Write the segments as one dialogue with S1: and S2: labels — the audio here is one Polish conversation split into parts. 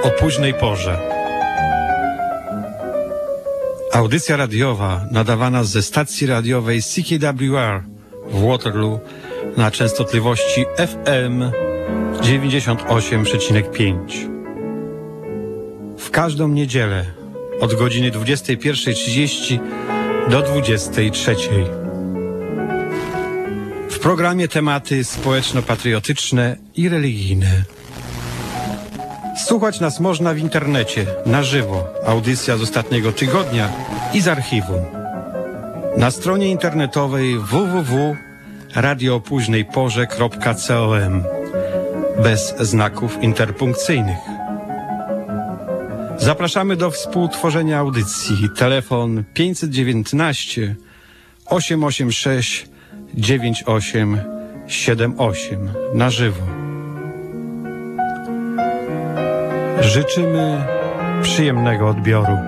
S1: o późnej porze. Audycja radiowa nadawana ze stacji radiowej CKWR w Waterloo na częstotliwości FM 98,5. W każdą niedzielę od godziny 21:30 do 23:00. W programie tematy społeczno-patriotyczne i religijne. Słuchać nas można w internecie, na żywo, audycja z ostatniego tygodnia i z archiwum. Na stronie internetowej www.radiopóźnejporze.com bez znaków interpunkcyjnych. Zapraszamy do współtworzenia audycji. Telefon 519 886 9878 na żywo. Życzymy przyjemnego odbioru.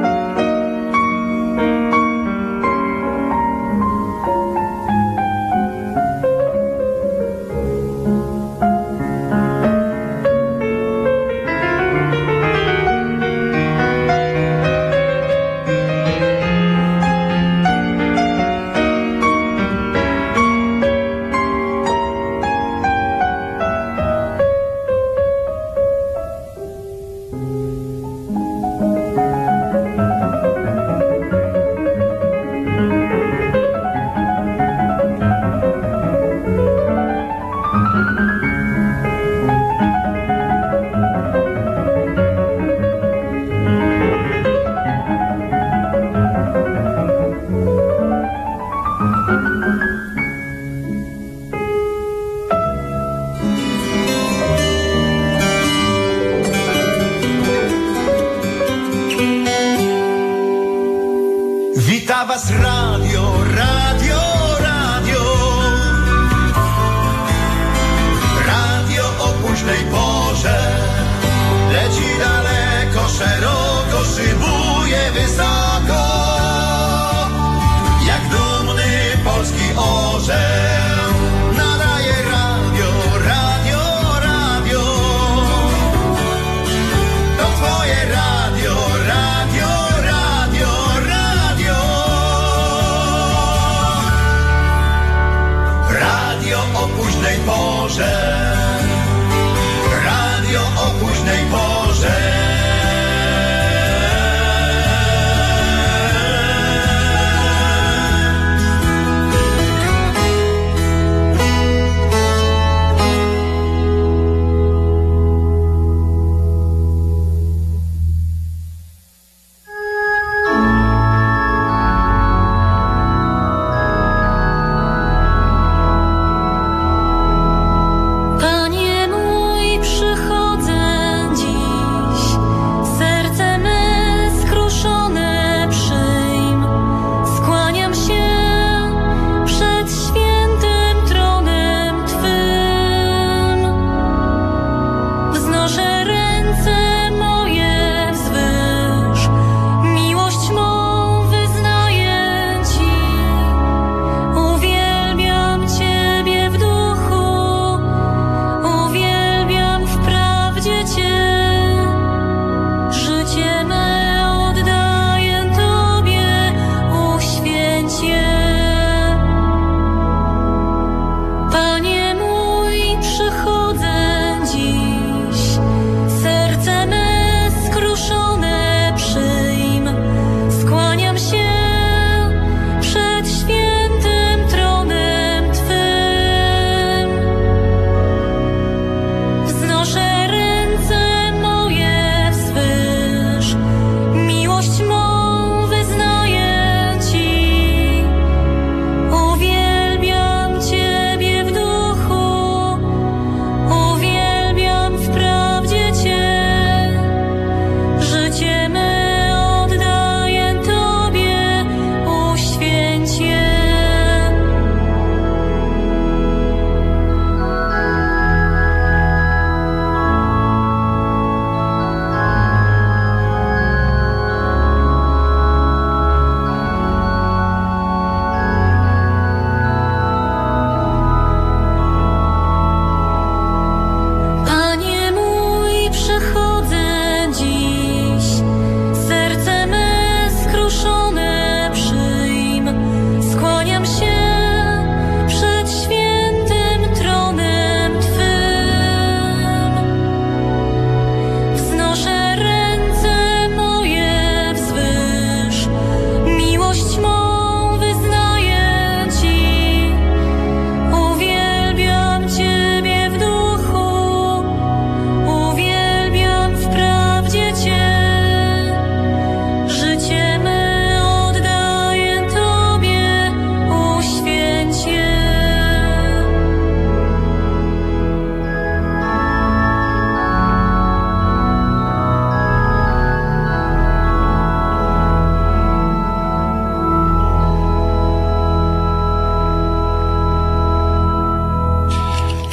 S2: Wita was radio, radio, radio. Radio o późnej porze. Leci daleko, szeroko, szybuje wysoko. Jak dumny polski orzeł. Nadaje radio, radio, radio. To twoje radio, radio, radio, radio.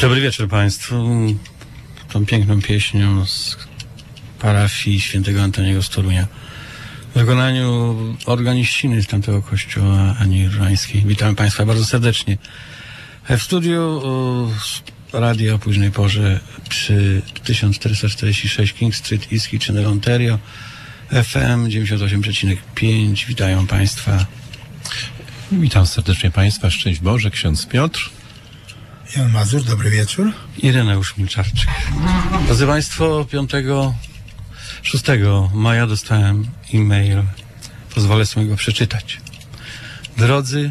S1: Dobry wieczór Państwu. Tą piękną pieśnią z parafii świętego Antoniego z Torunia w wykonaniu organiściny z tamtego kościoła Ani Różańskiej. Witamy Państwa bardzo serdecznie. W studiu radia o późnej porze przy 1446 King Street, East Kitchener, Ontario, FM 98,5. Witają Państwa.
S3: Witam serdecznie Państwa. Szczęść Boże, ksiądz Piotr.
S4: Jan Mazur, dobry wieczór.
S1: Ireneusz Milczarczyk. Drodzy Państwo, 6 maja dostałem e-mail. Pozwolę sobie go przeczytać. Drodzy,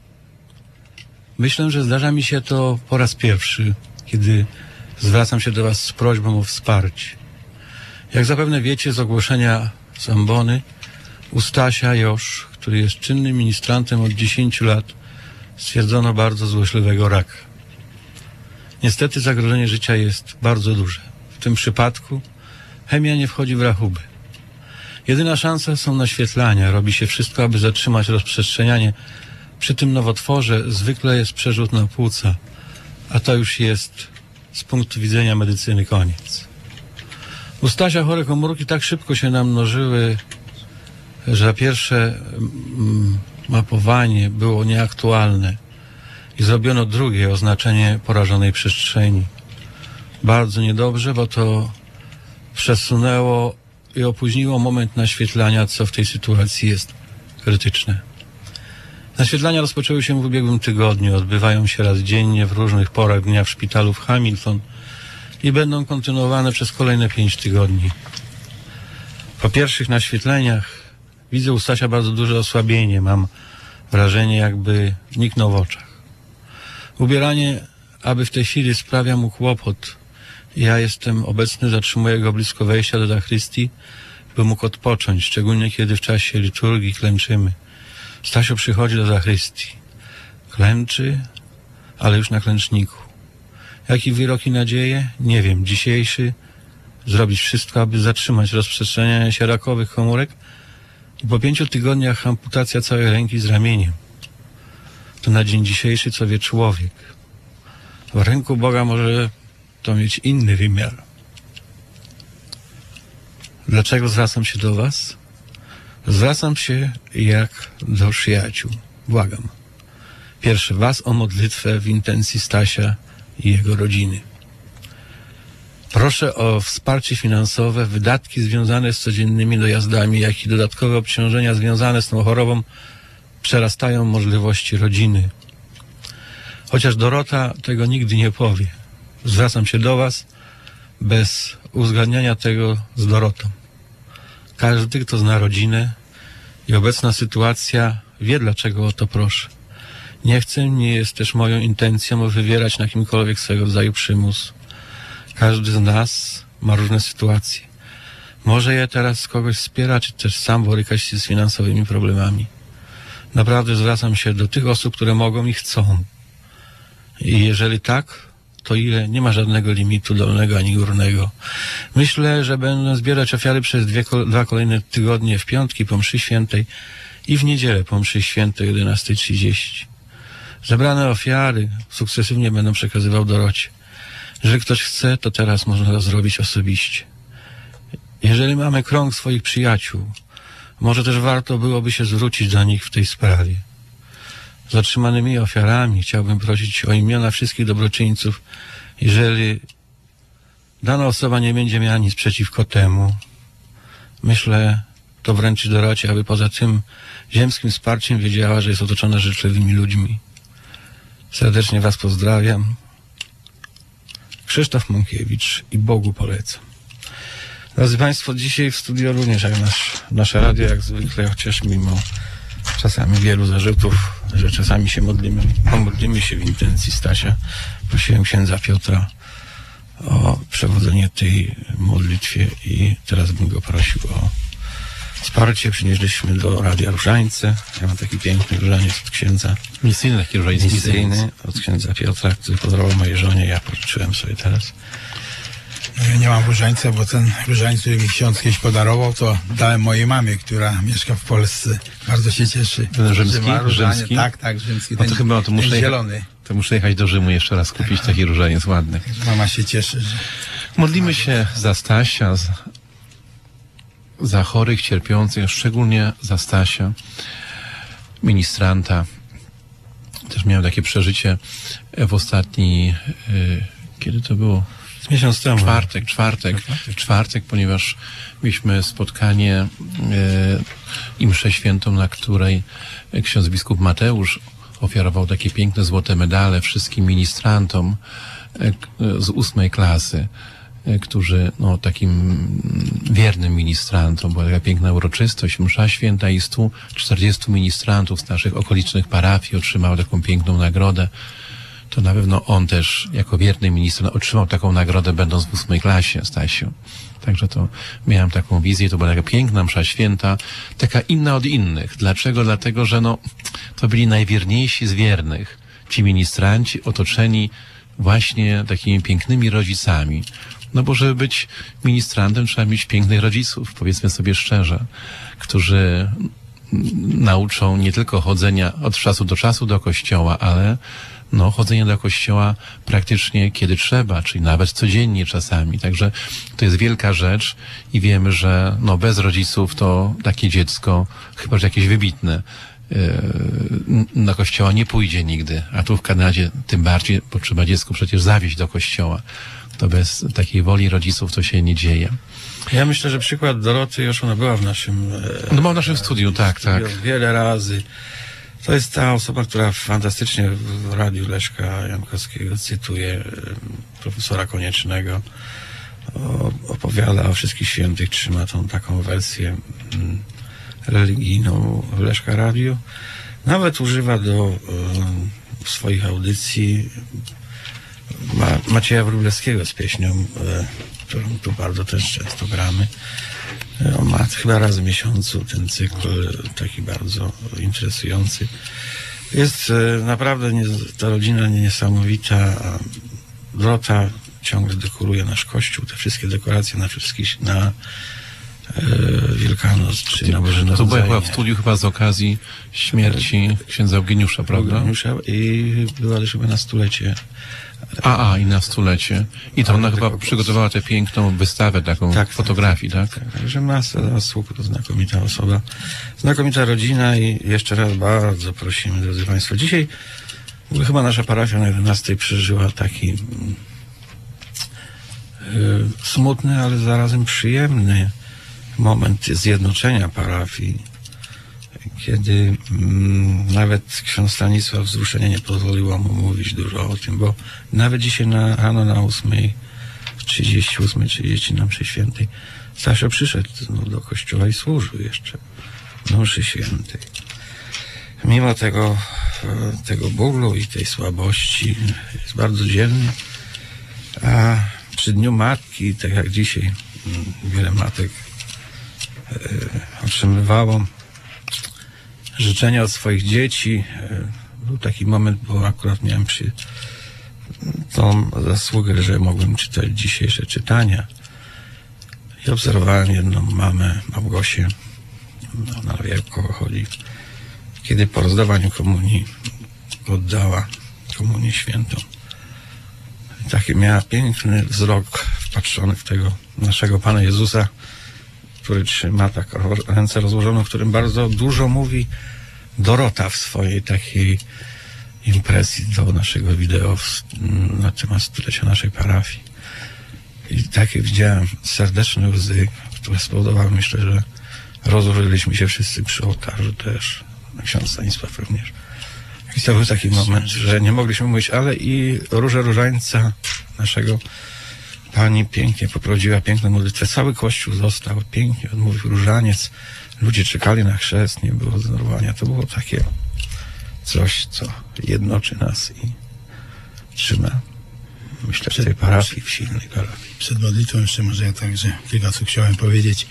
S1: myślę, że zdarza mi się to po raz pierwszy, kiedy zwracam się do Was z prośbą o wsparcie. Jak zapewne wiecie z ogłoszenia z ambony, u Stasia Josz, który jest czynnym ministrantem od 10 lat, stwierdzono bardzo złośliwego raka. Niestety zagrożenie życia jest bardzo duże. W tym przypadku chemia nie wchodzi w rachubę. Jedyna szansa są naświetlania. Robi się wszystko, aby zatrzymać rozprzestrzenianie. Przy tym nowotworze zwykle jest przerzut na płuca, a to już jest z punktu widzenia medycyny koniec. U Stasia chore komórki tak szybko się namnożyły, że pierwsze mapowanie było nieaktualne i zrobiono drugie oznaczenie porażonej przestrzeni. Bardzo niedobrze, bo to przesunęło i opóźniło moment naświetlania, co w tej sytuacji jest krytyczne. Naświetlania rozpoczęły się w ubiegłym tygodniu, odbywają się raz dziennie w różnych porach dnia w szpitalu w Hamilton i będą kontynuowane przez kolejne 5 tygodni. Po pierwszych naświetleniach widzę u Stasia bardzo duże osłabienie. Mam wrażenie, jakby niknął w oczach. Ubieranie, aby w tej chwili sprawia mu kłopot. Ja jestem obecny, zatrzymuję go blisko wejścia do zachrystii, by mógł odpocząć, szczególnie kiedy w czasie liturgii klęczymy. Stasio przychodzi do zachrystii. Klęczy, ale już na klęczniku. Jaki wyrok i nadzieje? Nie wiem. Dzisiejszy zrobić wszystko, aby zatrzymać rozprzestrzenianie się rakowych komórek i po 5 tygodniach amputacja całej ręki z ramieniem. To na dzień dzisiejszy, co wie człowiek. W ręku Boga może to mieć inny wymiar. Dlaczego zwracam się do Was? Zwracam się jak do przyjaciół. Błagam. Pierwsze, Was o modlitwę w intencji Stasia i jego rodziny. Proszę o wsparcie finansowe, wydatki związane z codziennymi dojazdami, jak i dodatkowe obciążenia związane z tą chorobą przerastają możliwości rodziny. Chociaż Dorota tego nigdy nie powie. Zwracam się do Was bez uzgadniania tego z Dorotą. Każdy, kto zna rodzinę i obecna sytuacja, wie, dlaczego o to proszę. Nie chcę, nie jest też moją intencją wywierać na kimkolwiek swego rodzaju przymus. Każdy z nas ma różne sytuacje. Może je teraz kogoś wspiera, czy też sam borykać się z finansowymi problemami. Naprawdę zwracam się do tych osób, które mogą i chcą. I jeżeli tak, to ile? Nie ma żadnego limitu dolnego ani górnego. Myślę, że będę zbierać ofiary przez 2 kolejne tygodnie, w piątki po mszy świętej i w niedzielę po mszy świętej 11:30. Zebrane ofiary sukcesywnie będę przekazywał Dorocie. Jeżeli ktoś chce, to teraz można to zrobić osobiście. Jeżeli mamy krąg swoich przyjaciół, może też warto byłoby się zwrócić do nich w tej sprawie. Z otrzymanymi ofiarami chciałbym prosić o imiona wszystkich dobroczyńców. Jeżeli dana osoba nie będzie miała nic przeciwko temu, myślę, to wręczyć Dorocie, aby poza tym ziemskim wsparciem wiedziała, że jest otoczona życzliwymi ludźmi. Serdecznie Was pozdrawiam. Krzysztof Mąkiewicz i Bogu polecam. Drodzy Państwo, dzisiaj w studio również jak nasze radio, jak zwykle, chociaż mimo czasami wielu zarzutów, że czasami się pomodlimy się w intencji Stasia. Prosiłem księdza Piotra o przewodzenie tej modlitwie i teraz bym go prosił o wsparcie. Przynieśliśmy do Radia Różańce. Ja mam taki piękny różaniec od księdza.
S3: Misyjny taki różaniec.
S1: Misyjny od księdza Piotra, który podarował mojej żonie. Ja pożyczyłem sobie teraz.
S4: No ja nie mam różańca, bo ten różańc, który mi ksiądz kiedyś podarował, to dałem mojej mamie, która mieszka w Polsce. Bardzo się cieszy.
S3: Ten rzymski?
S4: Że ma różaniec.
S3: Rzymski?
S4: Tak, rzymski.
S3: No to chyba to muszę
S4: zielony.
S3: to muszę jechać do Rzymu jeszcze raz kupić taki różaniec ładny.
S4: Mama się cieszy, że
S3: Modlimy się za Stasia, za chorych, cierpiących, szczególnie za Stasia, ministranta. Też miałem takie przeżycie w ostatni, kiedy to było?
S1: Miesiąc temu.
S3: Czwartek, ponieważ mieliśmy spotkanie i mszę świętą, na której ksiądz biskup Mateusz ofiarował takie piękne złote medale wszystkim ministrantom z 8 klasy, którzy, no, takim wiernym ministrantom, była taka piękna uroczystość, msza święta i 140 ministrantów z naszych okolicznych parafii otrzymało taką piękną nagrodę. To na pewno on też, jako wierny ministrant, otrzymał taką nagrodę, będąc w 8 klasie, Stasiu. Także to miałem taką wizję, to była taka piękna msza święta, taka inna od innych. Dlaczego? Dlatego, że no, to byli najwierniejsi z wiernych. Ci ministranci otoczeni właśnie takimi pięknymi rodzicami. No bo żeby być ministrantem, trzeba mieć pięknych rodziców, powiedzmy sobie szczerze, którzy nauczą nie tylko chodzenia od czasu do czasu do kościoła, ale no, chodzenie do kościoła praktycznie kiedy trzeba, czyli nawet codziennie czasami. Także to jest wielka rzecz i wiemy, że no, bez rodziców to takie dziecko, chyba że jakieś wybitne, do kościoła nie pójdzie nigdy. A tu w Kanadzie tym bardziej, bo trzeba dziecko przecież zawieźć do kościoła. To bez takiej woli rodziców to się nie dzieje.
S1: Ja myślę, że przykład Doroty już ona była w naszym...
S3: No była w naszym studiu, tak.
S1: Wiele razy. To jest ta osoba, która fantastycznie w Radiu Leszka Jankowskiego cytuje profesora Koniecznego. Opowiada o wszystkich świętych, trzyma tą taką wersję religijną w Leszka Radiu. Nawet używa do swoich audycji Macieja Wróblewskiego z pieśnią, którą tu bardzo też często gramy. On ma chyba raz w miesiącu ten cykl taki bardzo interesujący. Jest naprawdę ta rodzina niesamowita. Dorota ciągle dekoruje nasz kościół, te wszystkie dekoracje na Wielkanoc czy na Boże Narodzenie.
S3: To była chyba w studiu chyba z okazji śmierci księdza Eugeniusza, prawda?
S1: Eugeniusza i była też chyba na stulecie.
S3: I na stulecie. I to ona chyba przygotowała tę piękną wystawę, taką fotografii, tak?
S1: Także masa zasług, to znakomita osoba, znakomita rodzina i jeszcze raz bardzo prosimy, drodzy Państwo. Dzisiaj chyba nasza parafia na 11 przeżyła taki smutny, ale zarazem przyjemny moment zjednoczenia parafii, kiedy nawet ksiądz Stanisław wzruszenie nie pozwoliło mu mówić dużo o tym, bo nawet dzisiaj rano na 8:30 na mszy świętej Stasio przyszedł do kościoła i służył jeszcze na mszy świętej. Mimo tego bólu i tej słabości jest bardzo dzielny, a przy Dniu Matki, tak jak dzisiaj wiele matek otrzymywało życzenia od swoich dzieci. Był taki moment, bo akurat miałem tą zasługę, że mogłem czytać dzisiejsze czytania. I obserwowałem jedną mamę, Małgosię, ona wie, o kogo chodzi, kiedy po rozdawaniu komunii oddała komunię świętą. Taki miała piękny wzrok wpatrzony w tego naszego Pana Jezusa, który trzyma tak ręce rozłożone, w którym bardzo dużo mówi Dorota w swojej takiej impresji do naszego wideo na temat stulecia naszej parafii. I takie widziałem serdeczne łzy, które spowodowały, myślę, że rozłożyliśmy się wszyscy przy ołtarzu też, ksiądz Stanisław również. I to był taki moment, że nie mogliśmy mówić, ale i Różę Różańca naszego Pani pięknie poprowadziła piękną modlitwę. Cały kościół został, pięknie odmówił różaniec. Ludzie czekali na chrzest, nie było zdenerwowania. To było takie coś, co jednoczy nas i trzyma, myślę, w tej parafii, w silnej parafii.
S4: Przed modlitwą jeszcze może ja także kilka co chciałem powiedzieć.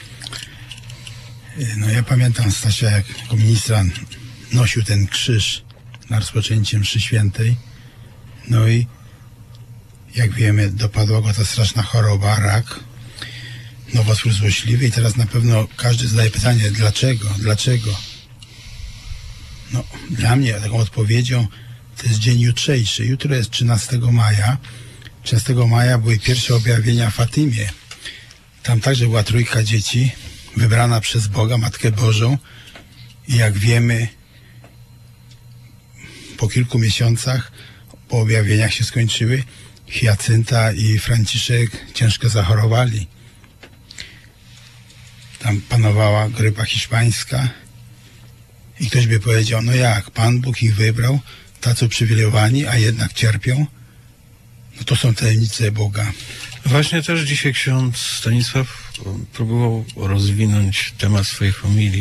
S4: No ja pamiętam Stasia, jak jako ministrant nosił ten krzyż na rozpoczęcie mszy świętej. No i jak wiemy, dopadła go ta straszna choroba, rak, nowotwór złośliwy i teraz na pewno każdy zadaje pytanie, dlaczego? No, dla mnie taką odpowiedzią to jest dzień jutrzejszy. Jutro jest 13 maja. 13 maja były pierwsze objawienia w Fatimie. Tam także była trójka dzieci, wybrana przez Boga, Matkę Bożą. I jak wiemy, po kilku miesiącach, po objawieniach się skończyły, Hiacynta i Franciszek ciężko zachorowali. Tam panowała grypa hiszpańska i ktoś by powiedział, no jak, Pan Bóg ich wybrał, tacy uprzywilejowani, a jednak cierpią. No to są tajemnice Boga.
S1: Właśnie też dzisiaj ksiądz Stanisław próbował rozwinąć temat swojej homilii.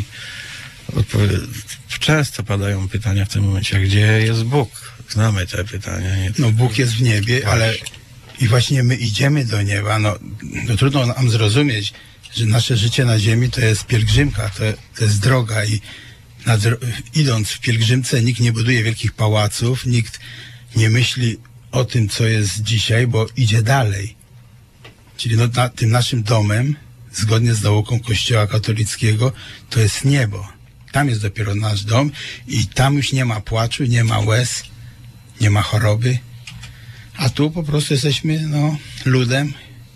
S1: Często padają pytania w tym momencie, a gdzie jest Bóg? Znamy te pytania. Nie?
S4: No Bóg jest w niebie, ale i właśnie my idziemy do nieba. No trudno nam zrozumieć, że nasze życie na ziemi to jest pielgrzymka, to jest droga i idąc w pielgrzymce nikt nie buduje wielkich pałaców, nikt nie myśli o tym, co jest dzisiaj, bo idzie dalej. Czyli no, tym naszym domem, zgodnie z nauką Kościoła katolickiego, to jest niebo. Tam jest dopiero nasz dom i tam już nie ma płaczu, nie ma łez, nie ma choroby. A tu po prostu jesteśmy ludem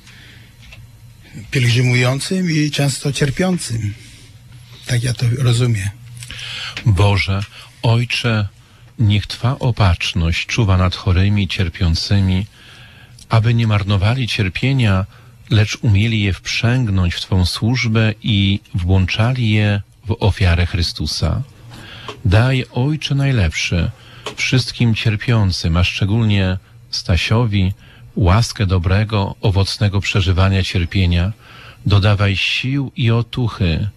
S4: pielgrzymującym i często cierpiącym. Tak ja to rozumiem.
S3: Boże, Ojcze, niech Twa opatrzność czuwa nad chorymi, cierpiącymi, aby nie marnowali cierpienia, lecz umieli je wprzęgnąć w Twą służbę i włączali je w ofiarę Chrystusa. Daj, Ojcze najlepszy, wszystkim cierpiącym, a szczególnie Stasiowi, łaskę dobrego, owocnego przeżywania cierpienia. Dodawaj sił i otuchy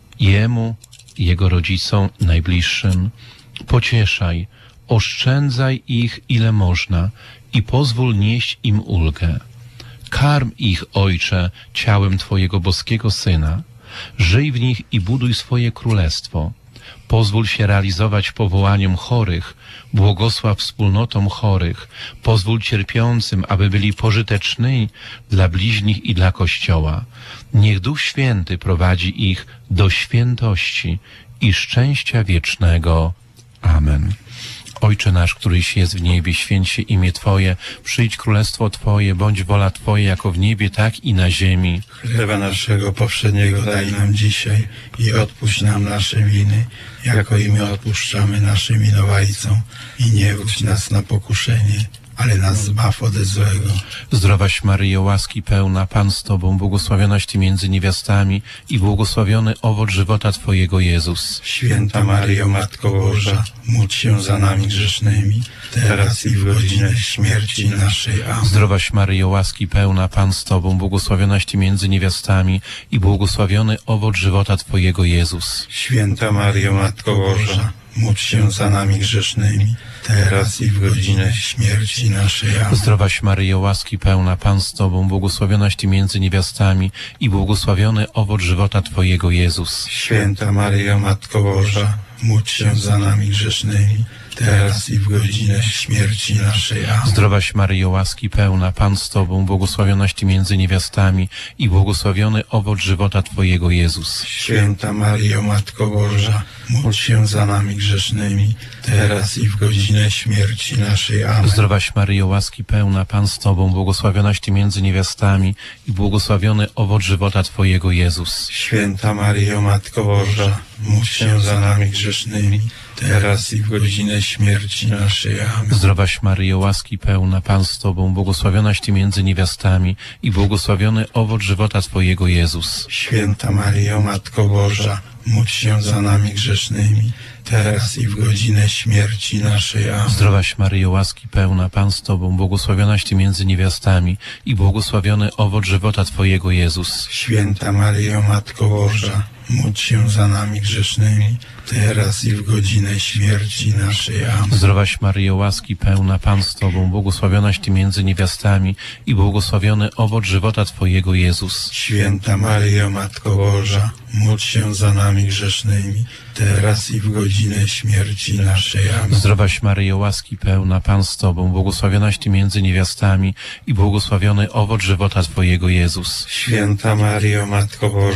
S3: jemu, jego rodzicom najbliższym. Pocieszaj, oszczędzaj ich ile można i pozwól nieść im ulgę. Karm ich, Ojcze, ciałem Twojego boskiego Syna. Żyj w nich i buduj swoje królestwo. Pozwól się realizować powołaniom chorych, błogosław wspólnotom chorych, pozwól cierpiącym, aby byli pożyteczni dla bliźnich i dla Kościoła. Niech Duch Święty prowadzi ich do świętości i szczęścia wiecznego. Amen. Ojcze nasz, któryś jest w niebie, święć się imię Twoje, przyjdź królestwo Twoje, bądź wola Twoja jako w niebie, tak i na ziemi.
S4: Chleba naszego powszedniego daj nam dzisiaj i odpuść nam nasze winy, jako i my odpuszczamy naszym winowajcom. I nie wódź nas na pokuszenie, ale nas zbaw ode złego.
S3: Zdrowaś Maryjo, łaski pełna, Pan z Tobą, błogosławionaś Ty między niewiastami i błogosławiony owoc żywota Twojego, Jezus.
S4: Święta Maryjo, Matko Boża, módl się za nami grzesznymi, teraz i w godzinę śmierci naszej. Amen.
S3: Zdrowaś Maryjo, łaski pełna, Pan z Tobą, błogosławionaś Ty między niewiastami i błogosławiony owoc żywota Twojego, Jezus.
S4: Święta Maryjo, Matko Boża, módl się za nami grzesznymi, teraz i w godzinę śmierci naszej. Amen.
S3: Zdrowaś Maryjo, łaski pełna, Pan z Tobą, błogosławionaś Ty między niewiastami i błogosławiony owoc żywota Twojego, Jezus.
S4: Święta Maryjo, Matko Boża, módl się za nami grzesznymi, teraz i w godzinę śmierci naszej. Amen.
S3: Zdrowaś Maryjo, łaski pełna, Pan z Tobą, błogosławionaś Ty między niewiastami i błogosławiony owoc żywota Twojego, Jezus.
S4: Święta Maryjo, Matko Boża, módl się za nami grzesznymi, teraz i w godzinę śmierci naszej. Amen.
S3: Zdrowaś Maryjo, łaski pełna, Pan z Tobą, błogosławionaś Ty między niewiastami i błogosławiony owoc żywota Twojego, Jezus.
S4: Święta Maryjo, Matko Boża, módl się za nami grzesznymi, teraz i w godzinę śmierci naszej. Amen.
S3: Zdrowaś Maryjo, łaski pełna, Pan z Tobą, błogosławionaś Ty między niewiastami i błogosławiony owoc żywota Twojego, Jezus.
S4: Święta Maryjo, Matko Boża, módl się za nami grzesznymi, teraz i w godzinę śmierci naszej. Amen.
S3: Zdrowaś Maryjo, łaski pełna, Pan z Tobą, błogosławionaś Ty między niewiastami i błogosławiony owoc żywota Twojego, Jezus.
S4: Święta Maryjo, Matko Boża, módl się za nami grzesznymi, teraz i w godzinę śmierci naszej. Amen.
S3: Zdrowaś Maryjo, łaski pełna, Pan z Tobą, błogosławionaś Ty między niewiastami i błogosławiony owoc żywota Twojego, Jezus.
S4: Święta Maryjo, Matko Boża, módl się za nami grzesznymi, teraz i w godzinę śmierci naszej. Amen.
S3: Zdrowaś Maryjo, łaski pełna, Pan z Tobą, błogosławionaś Ty między niewiastami i błogosławiony owoc żywota Twojego, Jezus.
S4: Święta Maryjo, Matko Boża,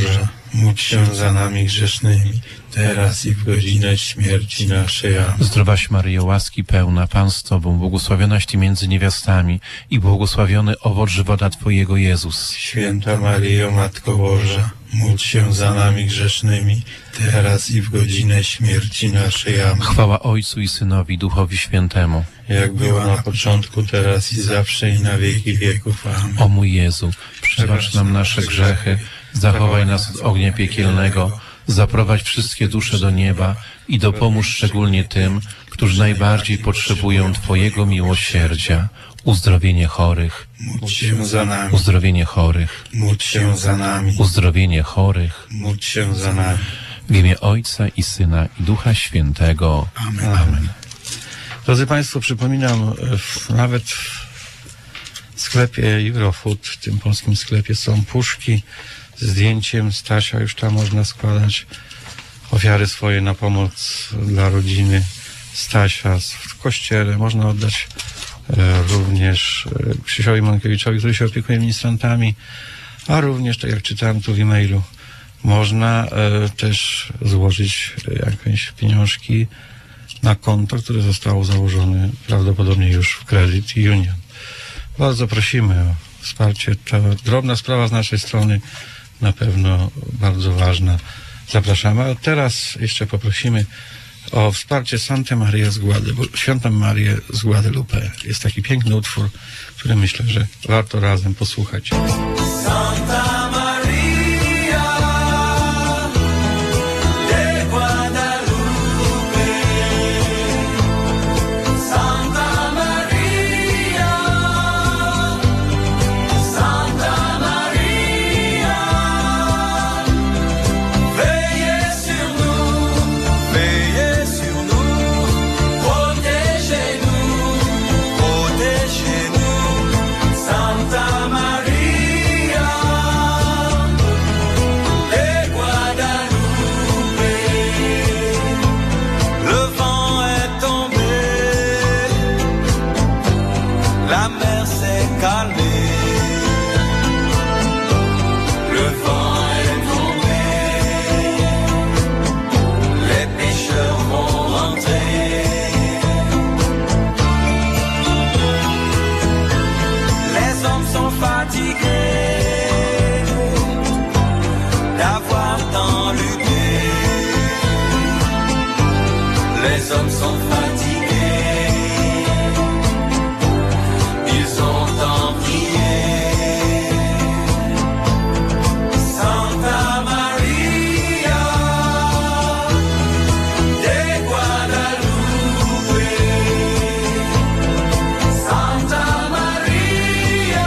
S4: módl się za nami grzesznymi, teraz i w godzinę śmierci naszej. Amen.
S3: Zdrowaś Maryjo, łaski pełna, Pan z Tobą, błogosławionaś Ty między niewiastami i błogosławiony owoc żywota Twojego, Jezus.
S4: Święta Maryjo, Matko Boża, módl się za nami grzesznymi, teraz i w godzinę śmierci naszej. Amen.
S3: Chwała Ojcu i Synowi, Duchowi Świętemu.
S4: Jak była na początku, teraz i zawsze i na wieki wieków. Amen.
S3: O mój Jezu, przebacz nam nasze grzechy, zachowaj nas od ognia piekielnego, zaprowadź wszystkie dusze do nieba i dopomóż szczególnie tym, którzy najbardziej potrzebują Twojego miłosierdzia. Uzdrowienie chorych,
S4: Módl się za nami,
S3: uzdrowienie chorych,
S4: módl się za nami,
S3: uzdrowienie chorych.
S4: módl się za nami.
S3: W imię Ojca i Syna i Ducha Świętego.
S4: Amen.
S3: Amen.
S1: Drodzy Państwo, przypominam, nawet w sklepie Eurofood, w tym polskim sklepie, są puszki z zdjęciem Stasia. Już tam można składać ofiary swoje na pomoc dla rodziny Stasia. W kościele można oddać również Krzysiowi Mankiewiczowi, który się opiekuje ministrantami, a również, tak jak czytałem tu w e-mailu, można też złożyć jakieś pieniążki na konto, które zostało założone prawdopodobnie już w Credit Union. Bardzo prosimy o wsparcie. To drobna sprawa z naszej strony, na pewno bardzo ważna. Zapraszamy. A teraz jeszcze poprosimy o wsparcie Santa Maria z Guadalupe, Świętą Marię z Guadalupe. Jest taki piękny utwór, który myślę, że warto razem posłuchać.
S2: Santa Maria de Guadalupe, Santa Maria, Santa Maria, veillez sur nous, protégez-nous, protégez-nous, Santa Maria. La mer s'est calmée, le vent est tombé, les pêcheurs vont rentrer, les hommes sont fatigués d'avoir tant lutté, les hommes sont fatigués. Ils ont tant prié. Santa Maria de Guadalupe, Santa Maria,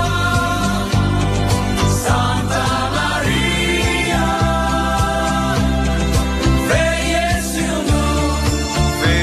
S2: Santa Maria, veillez sur nous,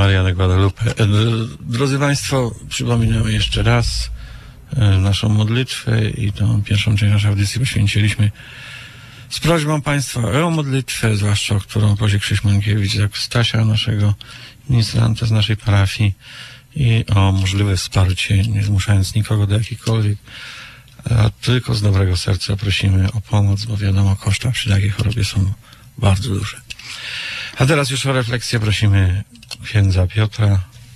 S1: Maria de Guadalupe. Drodzy Państwo, przypominamy jeszcze raz naszą modlitwę i tą pierwszą część naszej audycji poświęciliśmy z prośbą Państwa o modlitwę, zwłaszcza o którą prosi Krzyś Mankiewicz, jak Stasia, naszego ministranta z naszej parafii, i o możliwe wsparcie, nie zmuszając nikogo do jakichkolwiek, a tylko z dobrego serca prosimy o pomoc, bo wiadomo, koszta przy takiej chorobie są bardzo duże. A teraz już o refleksję prosimy księdza Piotra.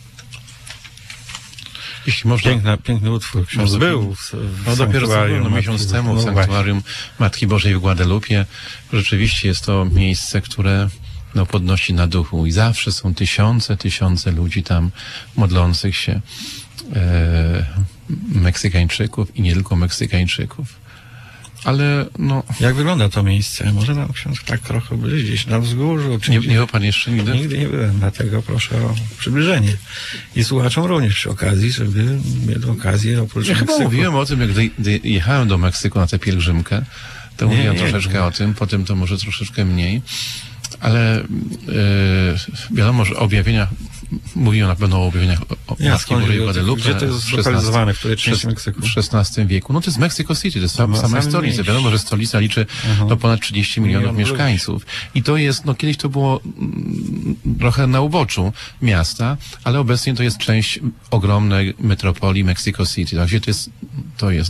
S3: Jeśli można.
S1: Piękny utwór. Ksiądz był w
S3: Dopiero
S1: sanktuarium
S3: miesiąc temu w
S1: no
S3: sanktuarium Matki Bożej w Guadalupie. Rzeczywiście jest to miejsce, które podnosi na duchu i zawsze są tysiące ludzi tam modlących się, Meksykańczyków i nie tylko Meksykańczyków. Ale
S1: Jak wygląda to miejsce? Może nam ksiądz tak trochę byli gdzieś na wzgórzu? Czy
S3: nie był pan jeszcze nigdy?
S1: Nigdy nie byłem, dlatego proszę o przybliżenie. I słuchaczom również przy okazji, żeby mieli okazję oprócz
S3: Ja chyba
S1: Meksyku.
S3: mówiłem o tym, gdy jechałem do Meksyku na tę pielgrzymkę, to mówiłem troszeczkę o tym, potem to może troszeczkę mniej. Ale wiadomo, że objawienia, mówiłem na pewno o objawieniach o Matki Bożej Guadalupe.
S1: Gdzie to jest zlokalizowane, w której części Meksyku?
S3: W XVI wieku. No to jest Mexico City, to jest sama stolica. Wiadomo, że stolica liczy ponad 30 milionów mieszkańców. I to jest, kiedyś to było trochę na uboczu miasta, ale obecnie to jest część ogromnej metropolii Mexico City. Także to jest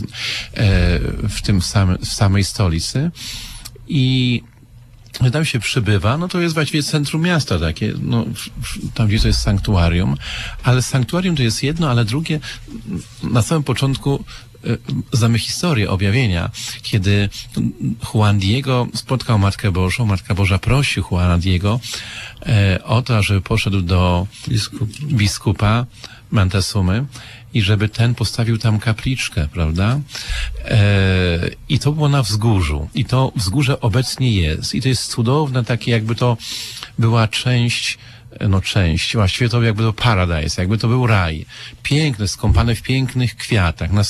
S3: w samej stolicy. I tam się przybywa, to jest właściwie centrum miasta takie, tam gdzie to jest sanktuarium, ale sanktuarium to jest jedno, ale drugie, na samym początku znamy historię objawienia, kiedy Juan Diego spotkał Matkę Bożą, Matka Boża prosi Juana Diego o to, żeby poszedł do biskupa Montezuma i żeby ten postawił tam kapliczkę, prawda? I to było na wzgórzu. I to wzgórze obecnie jest. I to jest cudowne, takie jakby to była część, właściwie to jakby to paradise, jakby to był raj. Piękne, skąpane w pięknych kwiatach. Na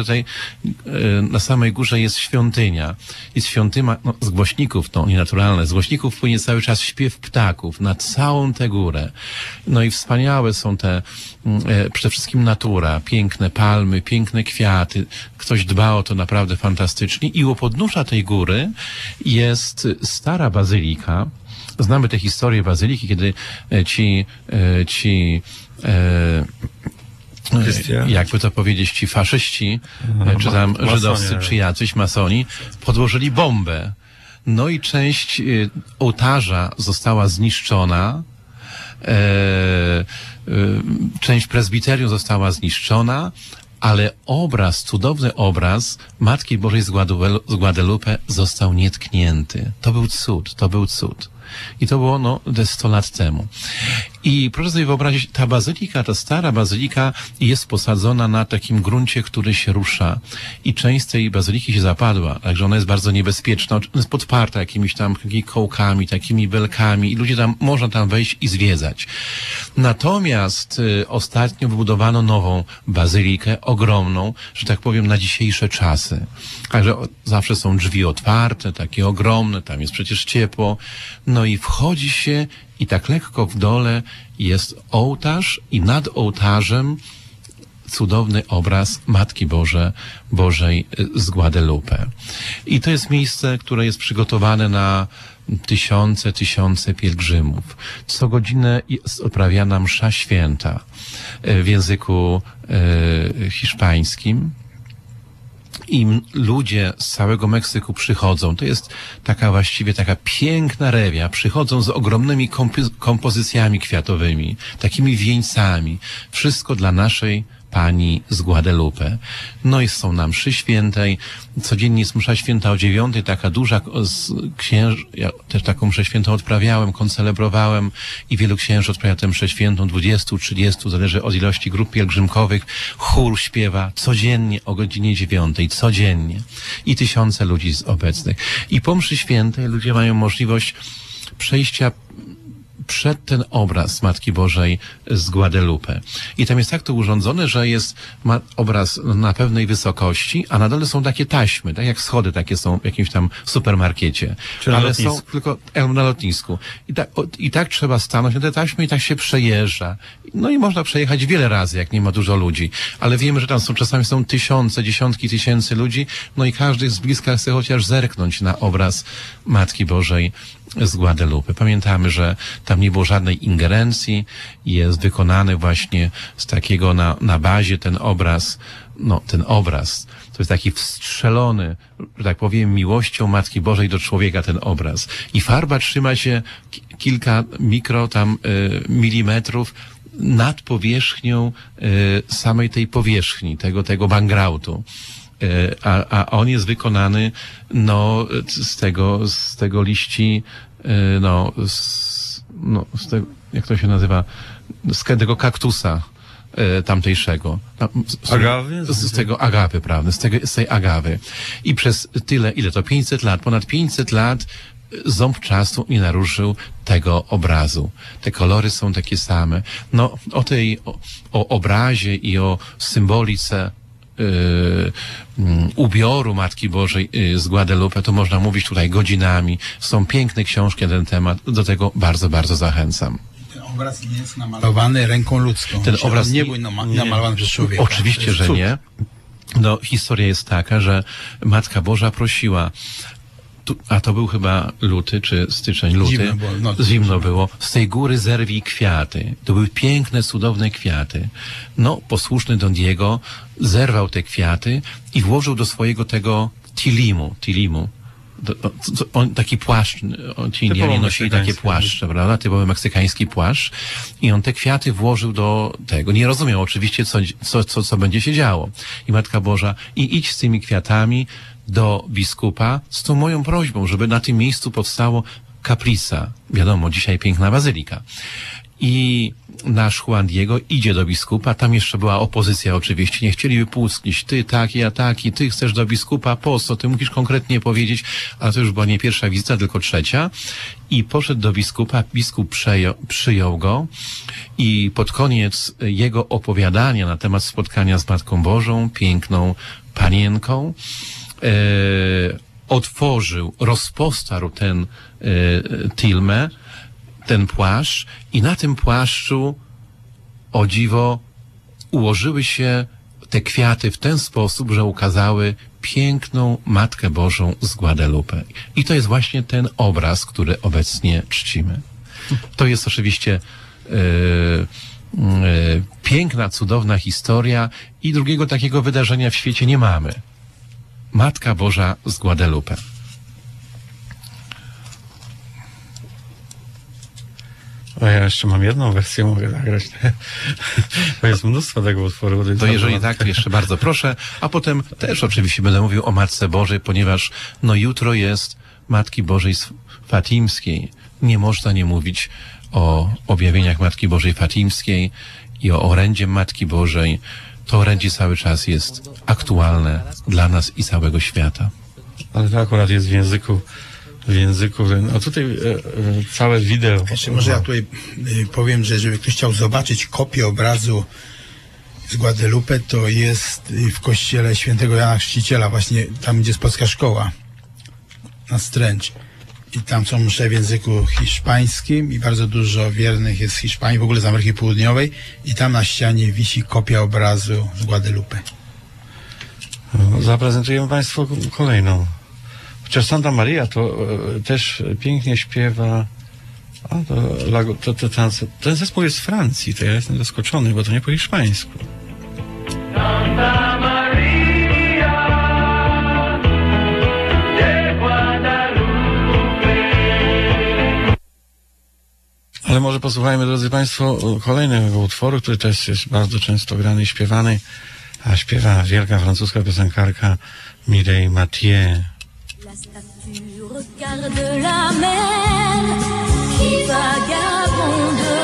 S3: samej górze jest świątynia. Jest świątynia z głośników, nienaturalne. Z głośników płynie cały czas śpiew ptaków na całą tę górę. I wspaniałe są przede wszystkim natura, piękne palmy, piękne kwiaty. Ktoś dba o to naprawdę fantastycznie. I u podnóża tej góry jest stara bazylika. Znamy tę historię bazyliki, kiedy jakby to powiedzieć, ci faszyści, czy tam żydowscy, czy jacyś masoni, podłożyli bombę. I część ołtarza została zniszczona, część prezbiterium została zniszczona, ale cudowny obraz Matki Bożej z Guadalupe został nietknięty. To był cud. I to było 100 lat temu. I proszę sobie wyobrazić, ta stara bazylika jest posadzona na takim gruncie, który się rusza. I część tej bazyliki się zapadła, także ona jest bardzo niebezpieczna. Ona jest podparta jakimiś tam kołkami, takimi belkami i można tam wejść i zwiedzać. Natomiast ostatnio wybudowano nową bazylikę, ogromną, że tak powiem, na dzisiejsze czasy. Także zawsze są drzwi otwarte, takie ogromne, tam jest przecież ciepło. I wchodzi się i tak lekko w dole jest ołtarz i nad ołtarzem cudowny obraz Matki Bożej z Guadalupe. I to jest miejsce, które jest przygotowane na tysiące pielgrzymów. Co godzinę jest odprawiana msza święta w języku hiszpańskim. I ludzie z całego Meksyku przychodzą. To jest właściwie taka piękna rewia. Przychodzą z ogromnymi kompozycjami kwiatowymi, takimi wieńcami. Wszystko dla naszej Pani z Guadalupe. I są na mszy świętej. Codziennie jest msza święta o 9:00, taka duża ja też taką mszę świętą odprawiałem, koncelebrowałem i wielu księży odprawia tę mszę świętą, 20, 30, zależy od ilości grup pielgrzymkowych. Chór śpiewa codziennie o godzinie 9:00, codziennie. I tysiące ludzi obecnych. I po mszy świętej ludzie mają możliwość przejścia przed ten obraz Matki Bożej z Guadalupe. I tam jest tak to urządzone, że jest obraz na pewnej wysokości, a na dole są takie taśmy, tak jak schody takie są w jakimś tam supermarkecie.
S1: Czy na
S3: ale
S1: lotnisku.
S3: są tylko na lotnisku. I tak trzeba stanąć na te taśmy i tak się przejeżdża. No i można przejechać wiele razy, jak nie ma dużo ludzi. Ale wiemy, że tam czasami są tysiące, dziesiątki tysięcy ludzi, no i każdy z bliska chce chociaż zerknąć na obraz Matki Bożej z Guadalupe. Pamiętamy, że tam nie było żadnej ingerencji, jest wykonany właśnie z takiego na bazie ten obraz, to jest taki wstrzelony, że tak powiem, miłością Matki Bożej do człowieka ten obraz. I farba trzyma się kilka milimetrów nad powierzchnią samej tej powierzchni, tego bankgrautu. A on jest wykonany z tego liści jak to się nazywa, z tego kaktusa tamtejszego.
S1: Agawy?
S3: Z tego agawy, prawda? Z tej agawy. I przez ponad 500 lat ząb czasu nie naruszył tego obrazu. Te kolory są takie same. No, o obrazie i o symbolice ubioru Matki Bożej z Guadalupe, to można mówić tutaj godzinami. Są piękne książki na ten temat. Do tego bardzo, bardzo zachęcam.
S4: Ten obraz nie jest namalowany ręką ludzką.
S3: Ten obraz
S4: nie był namalowany przez człowieka.
S3: Oczywiście, że nie. No, historia jest taka, że Matka Boża prosiła, a to był chyba luty, czy styczeń, luty. Zimno było. Z tej góry zerwij kwiaty. To były piękne, cudowne kwiaty. No, posłuszny Don Diego zerwał te kwiaty i włożył do swojego tego tilimu. On taki płaszcz, ci Indianie nosili takie płaszcze, prawda? Typowy meksykański płaszcz. I on te kwiaty włożył do tego. Nie rozumiał oczywiście, co będzie się działo. I Matka Boża, idź z tymi kwiatami do biskupa z tą moją prośbą, żeby na tym miejscu powstało kaplica. Wiadomo, dzisiaj piękna bazylika. I nasz Juan Diego idzie do biskupa, tam jeszcze była opozycja oczywiście, nie chcieli wypuścić, ty taki, ja taki, ty chcesz do biskupa, po co, ty musisz konkretnie powiedzieć, ale to już była nie pierwsza wizyta, tylko trzecia. I poszedł do biskupa, biskup przyjął go i pod koniec jego opowiadania na temat spotkania z Matką Bożą, piękną panienką, rozpostarł ten tilmę, ten płaszcz i na tym płaszczu, o dziwo, ułożyły się te kwiaty w ten sposób, że ukazały piękną Matkę Bożą z Guadalupe. I to jest właśnie ten obraz, który obecnie czcimy. To jest oczywiście piękna, cudowna historia i drugiego takiego wydarzenia w świecie nie mamy. Matka Boża z Guadalupe.
S1: A ja jeszcze mam jedną wersję, mogę zagrać. Bo jest mnóstwo tego utworu.
S3: To jeżeli tak, to jeszcze bardzo proszę. A potem też oczywiście będę mówił o Matce Bożej, ponieważ jutro jest Matki Bożej Fatimskiej. Nie można nie mówić o objawieniach Matki Bożej Fatimskiej i o orędzie Matki Bożej. To orędzie cały czas jest aktualne dla nas i całego świata.
S1: Ale to akurat jest w języku, no tutaj całe wideo.
S4: Jeszcze może ja tutaj powiem, że żeby ktoś chciał zobaczyć kopię obrazu z Guadalupe, to jest w kościele świętego Jana Chrzciciela, właśnie tam, gdzie jest polska szkoła, na Stręcz. I tam są msze w języku hiszpańskim i bardzo dużo wiernych jest z Hiszpanii, w ogóle z Ameryki Południowej. I tam na ścianie wisi kopia obrazu z Guadalupe.
S1: Zaprezentujemy Państwu kolejną. Chociaż Santa Maria to też pięknie śpiewa. Ten zespół jest z Francji, to ja jestem zaskoczony, bo to nie po hiszpańsku.
S2: Santa Maria de Guadalupe.
S1: Ale może posłuchajmy, drodzy Państwo, kolejnego utworu, który też jest bardzo często grany i śpiewany, a śpiewa wielka francuska piosenkarka Mireille Mathieu.
S5: La statue regarde la mer qui vagabonde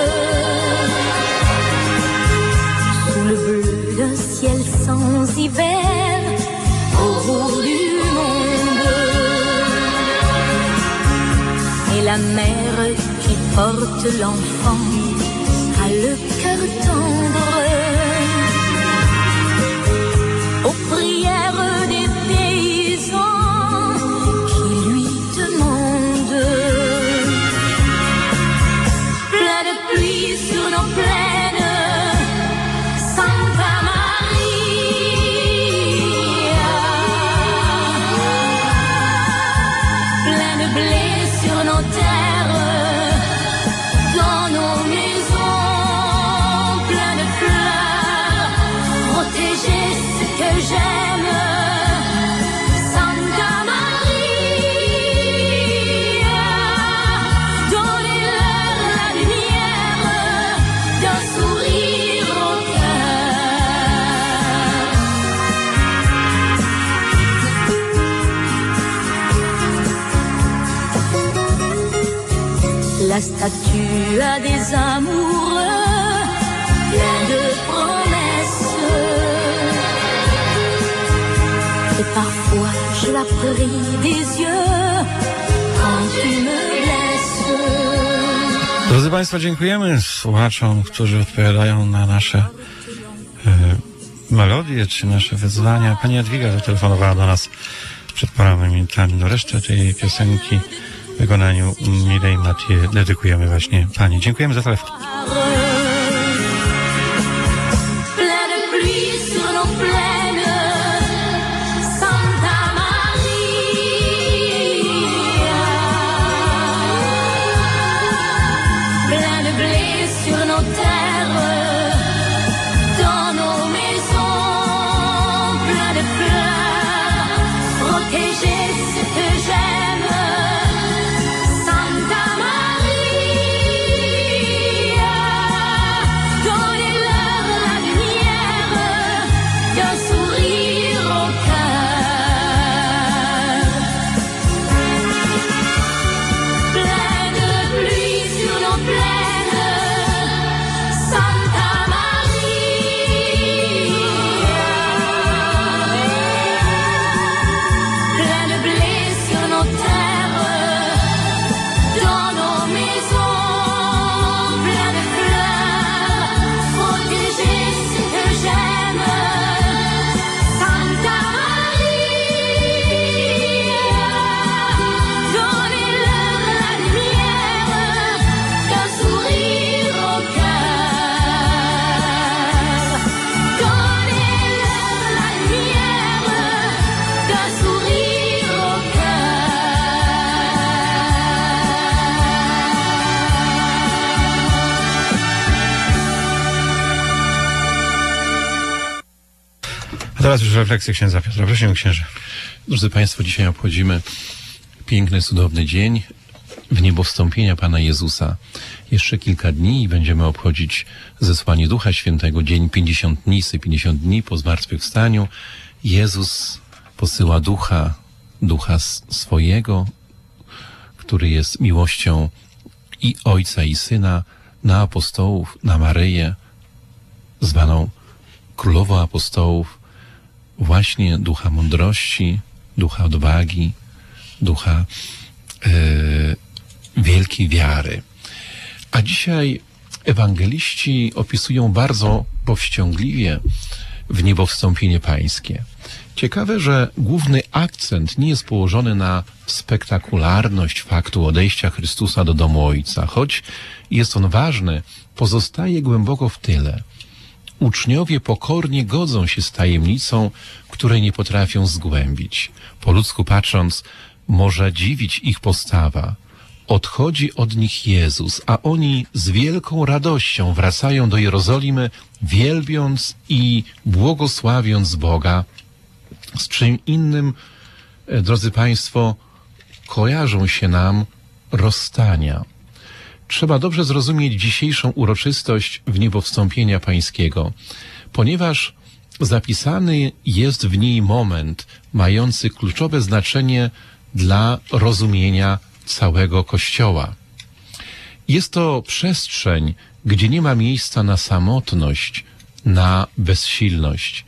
S5: sous le bleu d'un ciel sans hiver au bout du monde. Et la mer qui porte l'enfant, a le cœur tendre. Aux prières des paysans qui lui demandent. Plein de pluie sur nos plaines, Santa Maria. Plein de blé sur nos terres, dans nos maisons, plein de fleurs, protéger ce que j'aime, Santa Maria. Donnez-leur la lumière d'un sourire au cœur. La statue a des amoureux, plein de promesses. Et parfois je la prie des yeux quand tu me blesses.
S1: Drodzy Państwo, dziękujemy słuchaczom, którzy odpowiadają na nasze melodie czy nasze wyzwania. Pani Jadwiga zatelefonowała do nas przed paroma minutami. No resztę tej piosenki w wykonaniu Mireille Mathieu dedykujemy właśnie Pani. Dziękujemy za telefon.
S5: Plein de pluie sur nos plaines, Santa Maria. Plein de blé sur nos terres, dans nos maisons, plein de fleurs, protéger ce que j'aime, Santa Maria. Donnez-leur la lumière d'un sourire au cœur. Plein de pluie sur nos plaines, Santa Maria. Plein de blé sur nos terres, dans nos maisons, plein de fleurs, protéger ce que j'aime, Santa Maria. Donnez-leur la lumière d'un sourire au cœur. Donnez-leur la lumière d'un sourire au
S1: A teraz już refleksje księdza Piotra. Prosimy księże.
S3: Drodzy Państwo, dzisiaj obchodzimy piękny, cudowny dzień w niebo wstąpienia Pana Jezusa. Jeszcze kilka dni i będziemy obchodzić zesłanie Ducha Świętego, dzień 50 dni po zmartwychwstaniu. Jezus posyła Ducha swojego, który jest miłością i Ojca i Syna, na apostołów, na Maryję, zwaną Królową Apostołów, właśnie Ducha mądrości, Ducha odwagi, Ducha wielkiej wiary. A dzisiaj ewangeliści opisują bardzo powściągliwie w niebo wstąpienie Pańskie. Ciekawe, że główny akcent nie jest położony na spektakularność faktu odejścia Chrystusa do domu Ojca. Choć jest on ważny, pozostaje głęboko w tyle. Uczniowie pokornie godzą się z tajemnicą, której nie potrafią zgłębić. Po ludzku patrząc, może dziwić ich postawa. Odchodzi od nich Jezus, a oni z wielką radością wracają do Jerozolimy, wielbiąc i błogosławiąc Boga. Z czym innym, drodzy Państwo, kojarzą się nam rozstania. Trzeba dobrze zrozumieć dzisiejszą uroczystość w niebo wstąpienia Pańskiego, ponieważ zapisany jest w niej moment mający kluczowe znaczenie dla rozumienia całego Kościoła. Jest to przestrzeń, gdzie nie ma miejsca na samotność, na bezsilność.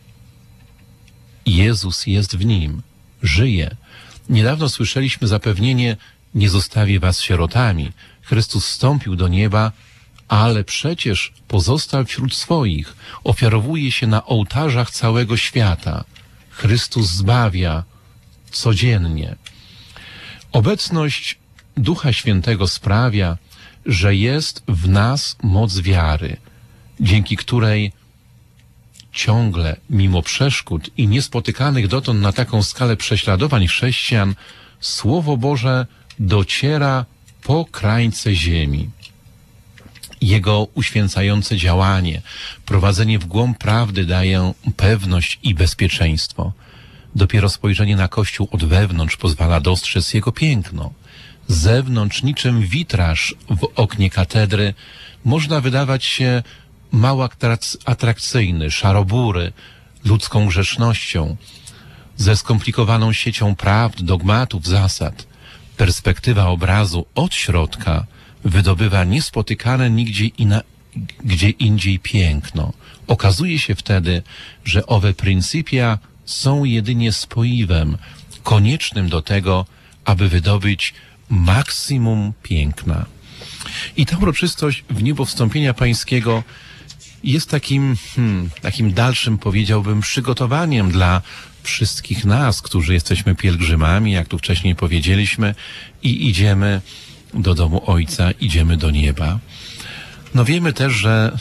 S3: Jezus jest w nim, żyje. Niedawno słyszeliśmy zapewnienie: nie zostawię was sierotami. Chrystus wstąpił do nieba, ale przecież pozostał wśród swoich. Ofiarowuje się na ołtarzach całego świata. Chrystus zbawia codziennie. Obecność Ducha Świętego sprawia, że jest w nas moc wiary, dzięki której ciągle, mimo przeszkód i niespotykanych dotąd na taką skalę prześladowań chrześcijan, Słowo Boże dociera po krańce ziemi. Jego uświęcające działanie, prowadzenie w głąb prawdy daje pewność i bezpieczeństwo. Dopiero spojrzenie na Kościół od wewnątrz pozwala dostrzec jego piękno. Z zewnątrz, niczym witraż w oknie katedry, można wydawać się mało atrakcyjny, szarobury, ludzką grzesznością, ze skomplikowaną siecią prawd, dogmatów, zasad. Perspektywa obrazu od środka wydobywa niespotykane gdzie indziej piękno. Okazuje się wtedy, że owe pryncypia są jedynie spoiwem koniecznym do tego, aby wydobyć maksimum piękna. I ta uroczystość w niebo wstąpienia pańskiego jest takim dalszym, powiedziałbym, przygotowaniem dla wszystkich nas, którzy jesteśmy pielgrzymami, jak tu wcześniej powiedzieliśmy, i idziemy do domu Ojca, idziemy do nieba. No wiemy też, że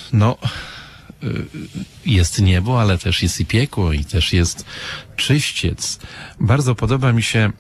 S3: jest niebo, ale też jest i piekło, i też jest czyściec. Bardzo podoba mi się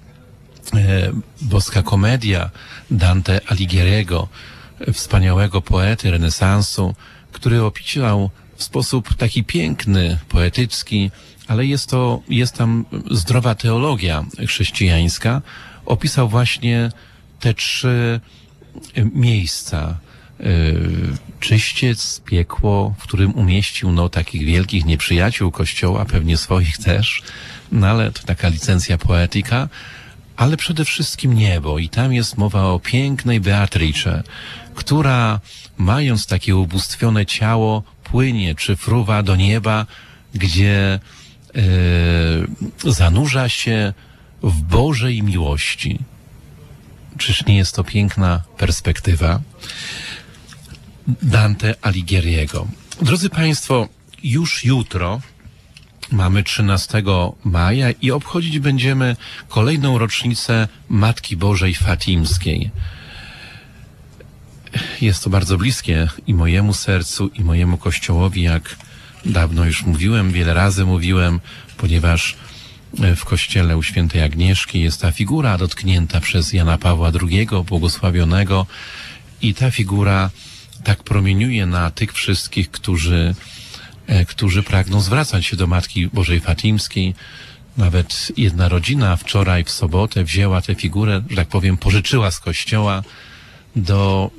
S3: boska komedia Dante Alighieriego, wspaniałego poety renesansu, który opisał w sposób taki piękny, poetycki, ale jest tam zdrowa teologia chrześcijańska. Opisał właśnie te 3 miejsca. Czyściec, piekło, w którym umieścił takich wielkich nieprzyjaciół Kościoła, pewnie swoich też, ale to taka licencja poetyka, ale przede wszystkim niebo. I tam jest mowa o pięknej Beatrice, która, mając takie ubóstwione ciało, płynie czy fruwa do nieba, gdzie zanurza się w Bożej miłości. Czyż nie jest to piękna perspektywa Dante Alighieriego? Drodzy Państwo, już jutro mamy 13 maja i obchodzić będziemy kolejną rocznicę Matki Bożej Fatimskiej. Jest to bardzo bliskie i mojemu sercu, i mojemu Kościołowi, jak dawno już mówiłem, wiele razy mówiłem, ponieważ w kościele u świętej Agnieszki jest ta figura dotknięta przez Jana Pawła II, błogosławionego, i ta figura tak promieniuje na tych wszystkich, którzy pragną zwracać się do Matki Bożej Fatimskiej. Nawet jedna rodzina wczoraj w sobotę wzięła tę figurę, że tak powiem, pożyczyła z kościoła do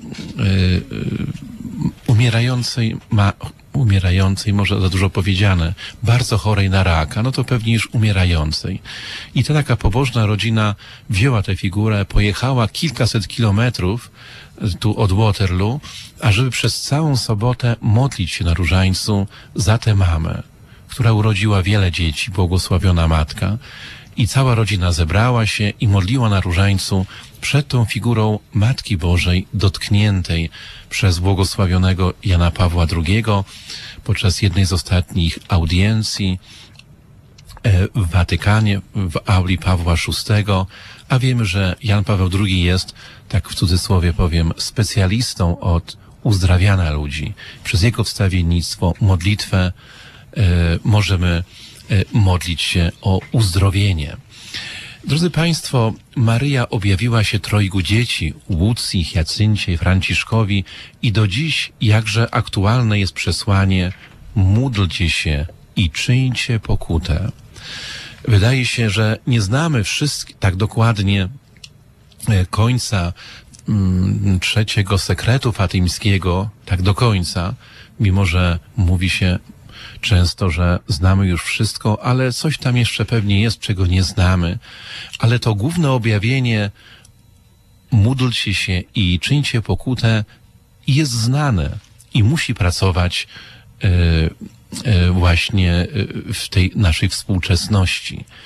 S3: umierającej, może za dużo powiedziane, bardzo chorej na raka, no to pewnie już umierającej. I ta taka pobożna rodzina wzięła tę figurę, pojechała kilkaset kilometrów tu od Waterloo, ażeby przez całą sobotę modlić się na różańcu za tę mamę, która urodziła wiele dzieci, błogosławiona matka. I cała rodzina zebrała się i modliła na różańcu przed tą figurą Matki Bożej dotkniętej przez błogosławionego Jana Pawła II podczas jednej z ostatnich audiencji w Watykanie, w auli Pawła VI, a wiemy, że Jan Paweł II jest, tak w cudzysłowie powiem, specjalistą od uzdrawiania ludzi. Przez jego wstawiennictwo, modlitwę możemy modlić się o uzdrowienie. Drodzy Państwo, Maryja objawiła się 3 dzieci, Łucji, Hiacyncie i Franciszkowi, i do dziś jakże aktualne jest przesłanie: módlcie się i czyńcie pokutę. Wydaje się, że nie znamy tak dokładnie końca 3. sekretu fatimskiego, tak do końca, mimo że mówi się często, że znamy już wszystko, ale coś tam jeszcze pewnie jest, czego nie znamy. Ale to główne objawienie, módlcie się i czyńcie pokutę, jest znane i musi pracować właśnie w tej naszej współczesności.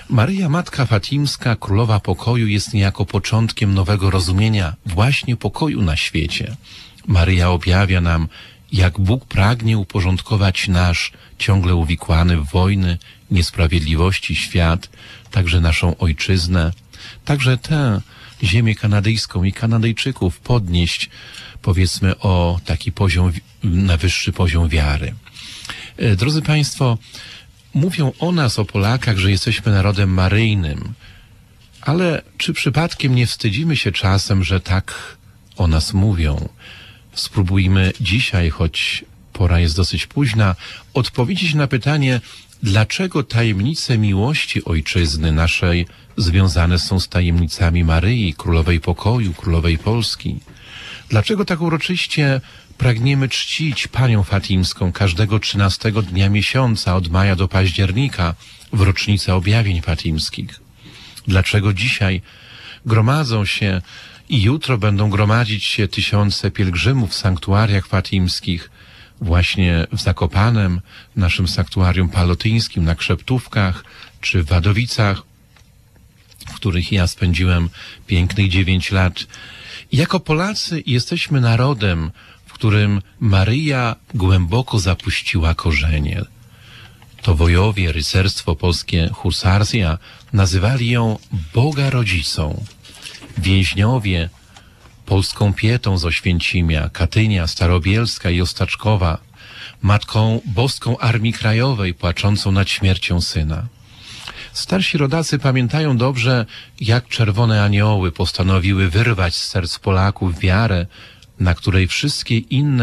S3: Maryja Matka Fatimska, Królowa Pokoju, jest niejako początkiem nowego rozumienia właśnie pokoju na świecie. Maryja objawia nam, jak Bóg pragnie uporządkować nasz, ciągle uwikłany w wojny, niesprawiedliwości świat, także naszą ojczyznę, także tę ziemię kanadyjską i Kanadyjczyków podnieść, powiedzmy, o taki poziom, na wyższy poziom wiary. Drodzy Państwo, mówią o nas, o Polakach, że jesteśmy narodem maryjnym, ale czy przypadkiem nie wstydzimy się czasem, że tak o nas mówią? Spróbujmy dzisiaj, choć pora jest dosyć późna, odpowiedzieć na pytanie, dlaczego tajemnice miłości ojczyzny naszej związane są z tajemnicami Maryi, Królowej Pokoju, Królowej Polski? Dlaczego tak uroczyście pragniemy czcić Panią Fatimską każdego 13 dnia miesiąca, od maja do października, w rocznicę objawień fatimskich? Dlaczego dzisiaj gromadzą się i jutro będą gromadzić się tysiące pielgrzymów w sanktuariach fatimskich, właśnie w Zakopanem, naszym sanktuarium palotyńskim, na Krzeptówkach czy w Wadowicach, w których ja spędziłem pięknych 9 lat. I jako Polacy jesteśmy narodem, w którym Maryja głęboko zapuściła korzenie. To wojowie, rycerstwo polskie, husarsja, nazywali ją Boga Rodzicą. Więźniowie polską Pietą z Oświęcimia, Katynia, Starobielska i Ostaczkowa, Matką Boską Armii Krajowej, płaczącą nad śmiercią syna. Starsi rodacy pamiętają dobrze, jak czerwone anioły postanowiły wyrwać z serc Polaków wiarę, na której wszystko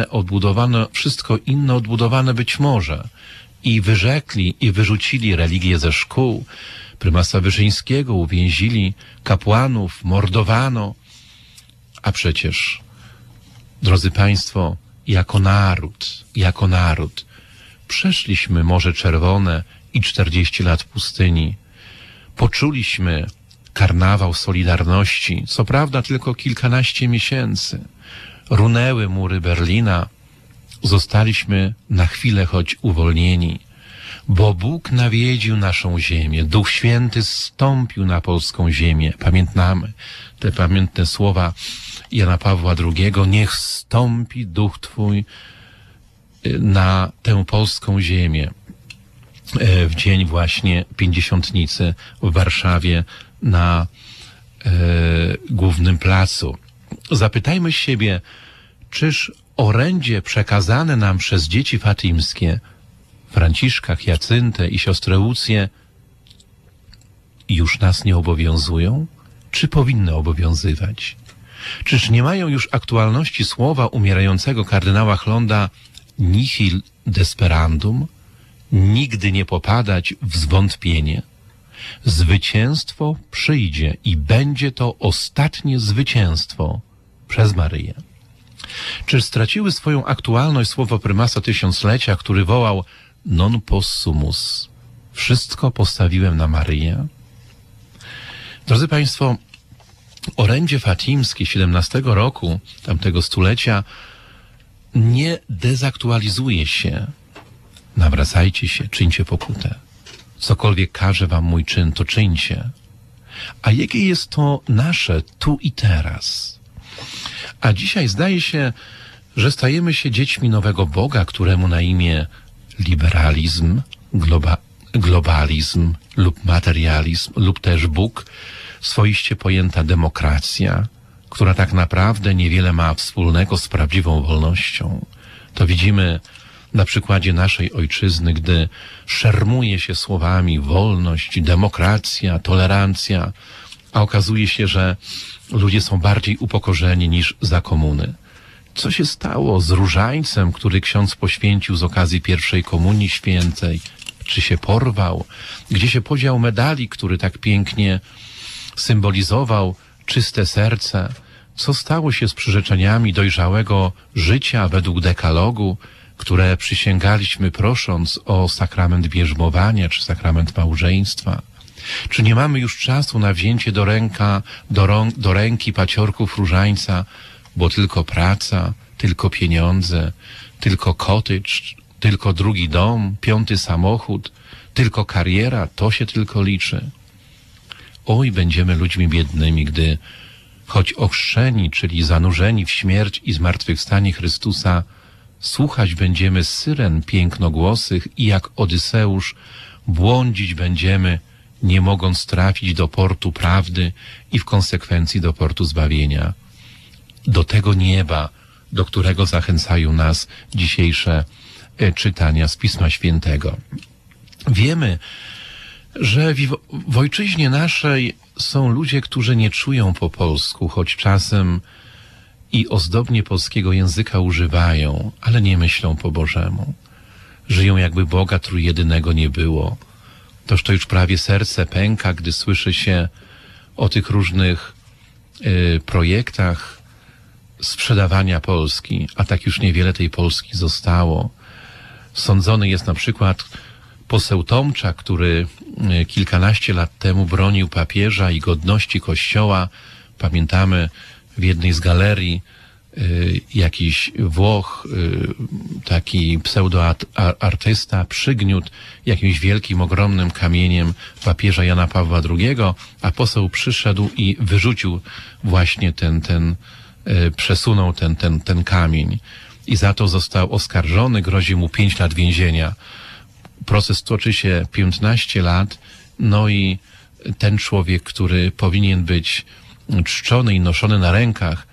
S3: inne odbudowane być może, i wyrzekli i wyrzucili religię ze szkół. Prymasa Wyszyńskiego uwięzili, kapłanów mordowano. A przecież, drodzy Państwo, jako naród, przeszliśmy Morze Czerwone i 40 lat pustyni. Poczuliśmy karnawał Solidarności, co prawda tylko kilkanaście miesięcy. Runęły mury Berlina, zostaliśmy na chwilę choć uwolnieni, bo Bóg nawiedził naszą ziemię, Duch Święty zstąpił na polską ziemię. Pamiętamy te pamiętne słowa Jana Pawła II, niech zstąpi Duch Twój na tę polską ziemię. W dzień właśnie Pięćdziesiątnicy w Warszawie na Głównym Placu. Zapytajmy siebie, czyż orędzie przekazane nam przez dzieci fatimskie, Franciszka, Hiacyntę i siostrę Łucję, już nas nie obowiązują? Czy powinny obowiązywać? Czyż nie mają już aktualności słowa umierającego kardynała Chlonda nihil desperandum? Nigdy nie popadać w zwątpienie. Zwycięstwo przyjdzie i będzie to ostatnie zwycięstwo przez Maryję. Czyż straciły swoją aktualność słowo prymasa tysiąclecia, który wołał non possumus? Wszystko postawiłem na Maryję. Drodzy Państwo, orędzie fatimskie 17 roku tamtego stulecia nie dezaktualizuje się. Nawracajcie się, czyńcie pokutę. Cokolwiek każe wam mój czyn, to czyńcie. A jakie jest to nasze tu i teraz? A dzisiaj zdaje się, że stajemy się dziećmi nowego Boga, któremu na imię liberalizm, globalizm lub materializm, lub też Bóg, swoiście pojęta demokracja, która tak naprawdę niewiele ma wspólnego z prawdziwą wolnością. To widzimy na przykładzie naszej ojczyzny, gdy szermuje się słowami wolność, demokracja, tolerancja, a okazuje się, że ludzie są bardziej upokorzeni niż za komuny. Co się stało z różańcem, który ksiądz poświęcił z okazji pierwszej komunii świętej? Czy się porwał? Gdzie się podział medalik, który tak pięknie symbolizował czyste serce? Co stało się z przyrzeczeniami dojrzałego życia według dekalogu, które przysięgaliśmy prosząc o sakrament bierzmowania czy sakrament małżeństwa? Czy nie mamy już czasu na wzięcie do ręki paciorków różańca, bo tylko praca, tylko pieniądze, tylko cottage, tylko drugi dom, 5. samochód, tylko kariera, to się tylko liczy. oj, będziemy ludźmi biednymi, gdy choć ochrzczeni, czyli zanurzeni w śmierć i zmartwychwstanie Chrystusa, słuchać będziemy syren pięknogłosych i jak Odyseusz błądzić będziemy, nie mogąc trafić do portu prawdy i w konsekwencji do portu zbawienia. Do tego nieba, do którego zachęcają nas dzisiejsze czytania z Pisma Świętego. Wiemy, że w ojczyźnie naszej są ludzie, którzy nie czują po polsku, choć czasem i ozdobnie polskiego języka używają, ale nie myślą po Bożemu. Żyją, jakby Boga trójjedynego nie było. Toż to już prawie serce pęka, gdy słyszy się o tych różnych projektach sprzedawania Polski, a tak już niewiele tej Polski zostało. Sądzony jest na przykład poseł Tomczak, który kilkanaście lat temu bronił papieża i godności Kościoła. Pamiętamy, w jednej z galerii jakiś Włoch, taki pseudoartysta przygniótł jakimś wielkim, ogromnym kamieniem papieża Jana Pawła II, a poseł przyszedł i wyrzucił właśnie przesunął ten kamień. I za to został oskarżony, grozi mu 5 lat więzienia. Proces toczy się 15 lat, no i ten człowiek, który powinien być czczony i noszony na rękach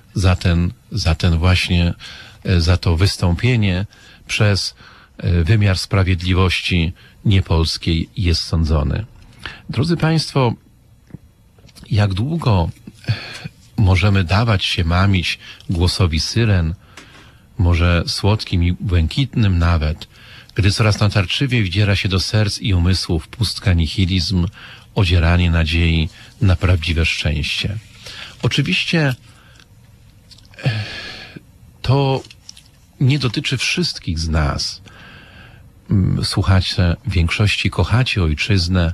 S3: za to wystąpienie przez wymiar sprawiedliwości niepolskiej jest sądzony. Drodzy Państwo, jak długo możemy dawać się mamić głosowi syren, może słodkim i błękitnym nawet, gdy coraz natarczywiej wdziera się do serc i umysłów pustka nihilizm, odzieranie nadziei na prawdziwe szczęście. Oczywiście to nie dotyczy wszystkich z nas. Słuchacze w większości kochacie ojczyznę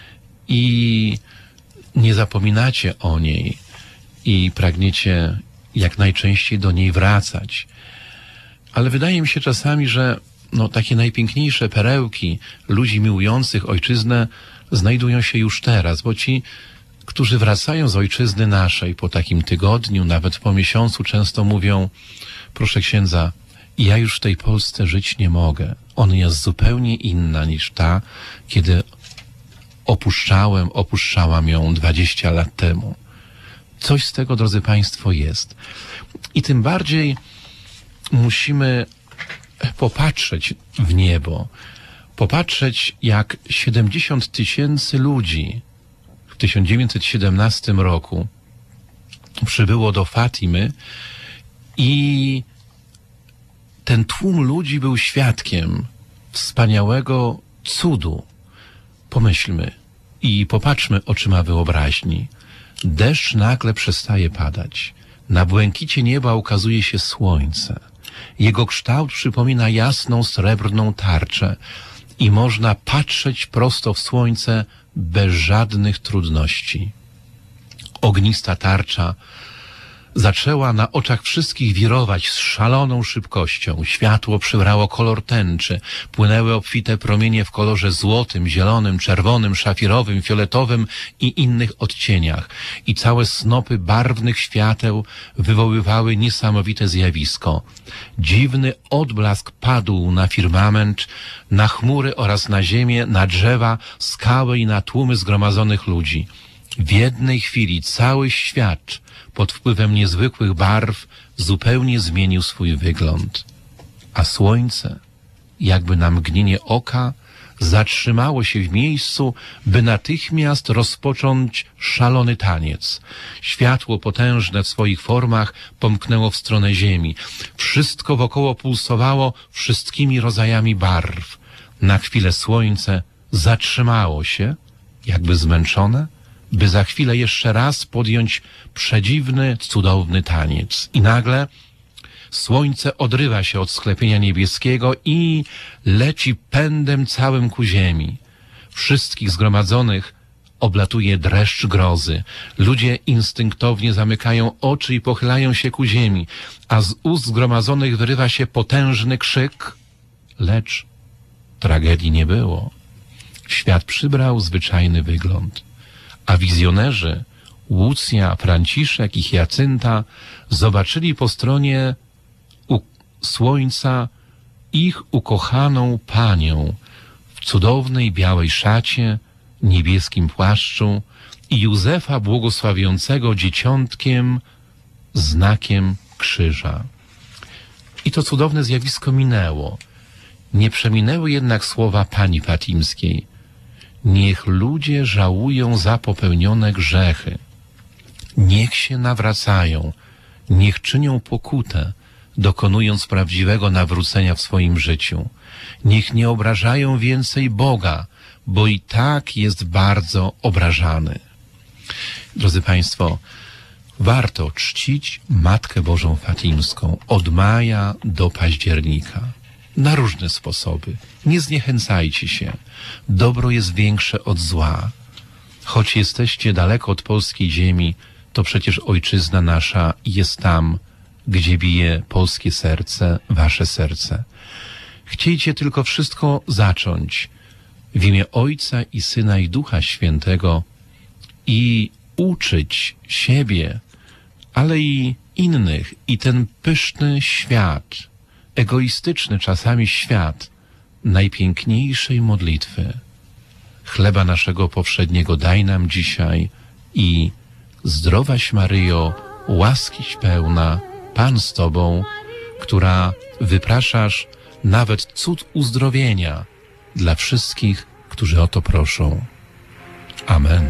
S3: i nie zapominacie o niej i pragniecie jak najczęściej do niej wracać. Ale wydaje mi się czasami, że takie najpiękniejsze perełki ludzi miłujących ojczyznę znajdują się już teraz, bo ci, którzy wracają z ojczyzny naszej po takim tygodniu, nawet po miesiącu, często mówią: proszę księdza, ja już w tej Polsce żyć nie mogę. Ona jest zupełnie inna niż ta, kiedy opuszczałam ją 20 lat temu. Coś z tego, drodzy Państwo, jest. I tym bardziej musimy popatrzeć w niebo, popatrzeć, jak 70 000 ludzi w 1917 roku przybyło do Fatimy i ten tłum ludzi był świadkiem wspaniałego cudu. Pomyślmy i popatrzmy oczyma wyobraźni. Deszcz nagle przestaje padać. Na błękicie nieba ukazuje się słońce. Jego kształt przypomina jasną, srebrną tarczę i można patrzeć prosto w słońce bez żadnych trudności. Ognista tarcza zaczęła na oczach wszystkich wirować z szaloną szybkością. Światło przybrało kolor tęczy. Płynęły obfite promienie w kolorze złotym, zielonym, czerwonym, szafirowym, fioletowym i innych odcieniach. I całe snopy barwnych świateł wywoływały niesamowite zjawisko. Dziwny odblask padł na firmament, na chmury oraz na ziemię, na drzewa, skały i na tłumy zgromadzonych ludzi. W jednej chwili cały świat pod wpływem niezwykłych barw zupełnie zmienił swój wygląd. A słońce, jakby na mgnienie oka, zatrzymało się w miejscu, by natychmiast rozpocząć szalony taniec. Światło potężne w swoich formach pomknęło w stronę ziemi. Wszystko wokoło pulsowało wszystkimi rodzajami barw. Na chwilę słońce zatrzymało się, jakby zmęczone, by za chwilę jeszcze raz podjąć przedziwny, cudowny taniec. I nagle słońce odrywa się od sklepienia niebieskiego i leci pędem całym ku ziemi. Wszystkich zgromadzonych oblatuje dreszcz grozy. Ludzie instynktownie zamykają oczy i pochylają się ku ziemi, a z ust zgromadzonych wyrywa się potężny krzyk, lecz tragedii nie było. Świat przybrał zwyczajny wygląd. a wizjonerzy Łucja, Franciszek i Hiacynta zobaczyli po stronie słońca ich ukochaną Panią w cudownej białej szacie, niebieskim płaszczu i Józefa błogosławiącego dzieciątkiem, znakiem krzyża. I to cudowne zjawisko minęło. Nie przeminęły jednak słowa Pani Fatimskiej. Niech ludzie żałują za popełnione grzechy. Niech się nawracają, niech czynią pokutę, dokonując prawdziwego nawrócenia w swoim życiu. Niech nie obrażają więcej Boga, bo i tak jest bardzo obrażany. Drodzy Państwo, warto czcić Matkę Bożą Fatimską od maja do października. Na różne sposoby. Nie zniechęcajcie się. Dobro jest większe od zła. Choć jesteście daleko od polskiej ziemi, to przecież ojczyzna nasza jest tam, gdzie bije polskie serce, wasze serce. Chciejcie tylko wszystko zacząć w imię Ojca i Syna i Ducha Świętego i uczyć siebie, ale i innych, i ten pyszny świat, egoistyczny czasami świat, najpiękniejszej modlitwy. Chleba naszego powszedniego daj nam dzisiaj i zdrowaś Maryjo, łaskiś pełna, Pan z Tobą, która wypraszasz nawet cud uzdrowienia dla wszystkich, którzy o to proszą. Amen.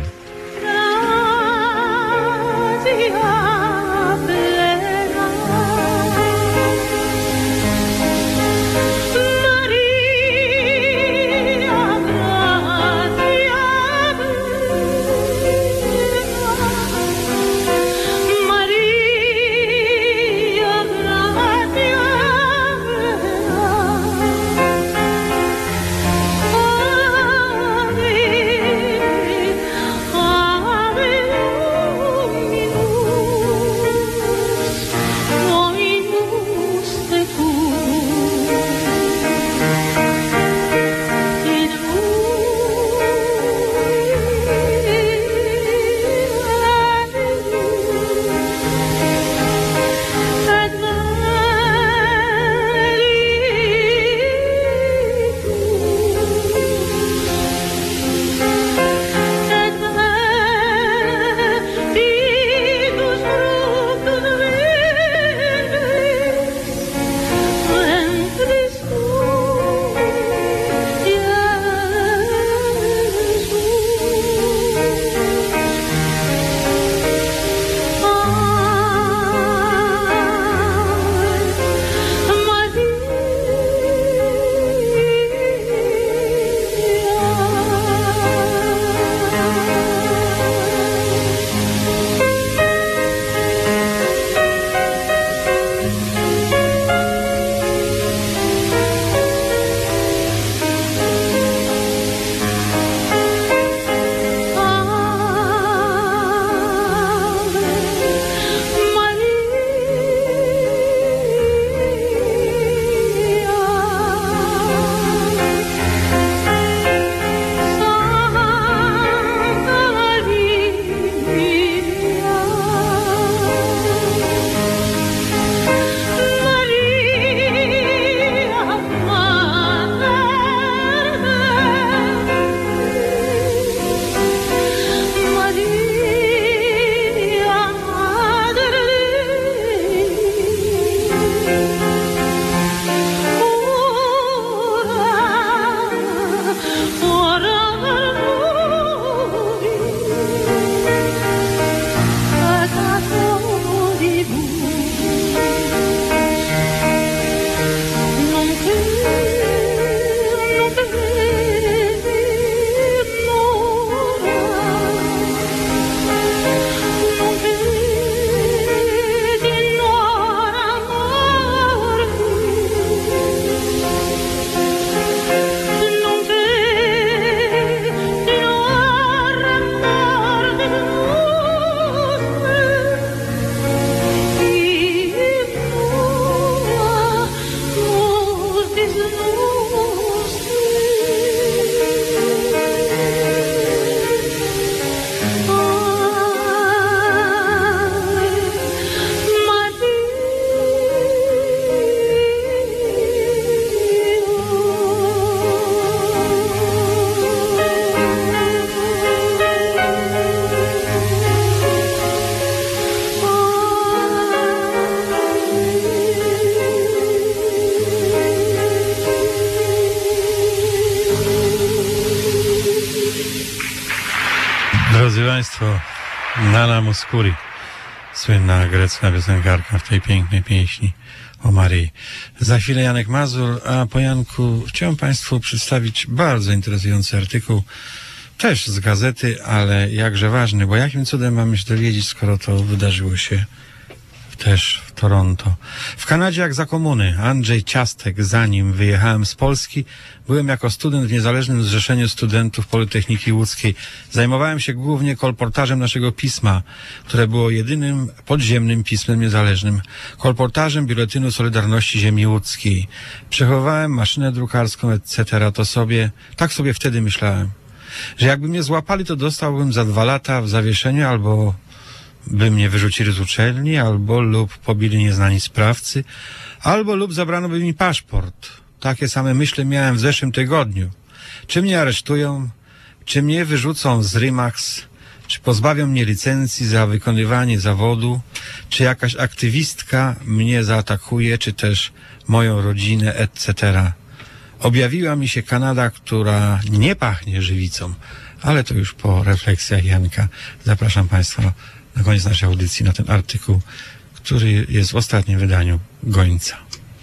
S1: Drodzy Państwo, Nana Mouskouri, słynna grecka piosenkarka w tej pięknej pieśni o Maryi. Za chwilę Janek Mazur, a po Janku chciałem Państwu przedstawić bardzo interesujący artykuł, też z gazety, ale jakże ważny, bo jakim cudem mamy się dowiedzieć, skoro to wydarzyło się też w Toronto. W Kanadzie jak za komuny. Andrzej Ciastek. Zanim wyjechałem z Polski, byłem jako student w Niezależnym Zrzeszeniu Studentów Politechniki Łódzkiej. Zajmowałem się głównie kolportażem naszego pisma, które było jedynym podziemnym pismem niezależnym. Kolportażem Biuletynu Solidarności Ziemi Łódzkiej. Przechowałem maszynę drukarską, etc. Tak sobie wtedy myślałem, że jakby mnie złapali, to dostałbym za 2 lata w zawieszeniu, albo by mnie wyrzucili z uczelni, lub pobili nieznani sprawcy, lub zabrano by mi paszport. Takie same myśli miałem w zeszłym tygodniu. Czy mnie aresztują, czy mnie wyrzucą z RIMAX, czy pozbawią mnie licencji za wykonywanie zawodu, czy jakaś aktywistka mnie zaatakuje, czy też moją rodzinę, etc. Objawiła mi się Kanada, która nie pachnie żywicą, ale to już po refleksjach Janka. Zapraszam Państwa na koniec naszej audycji na ten artykuł, który jest w ostatnim wydaniu Gońca.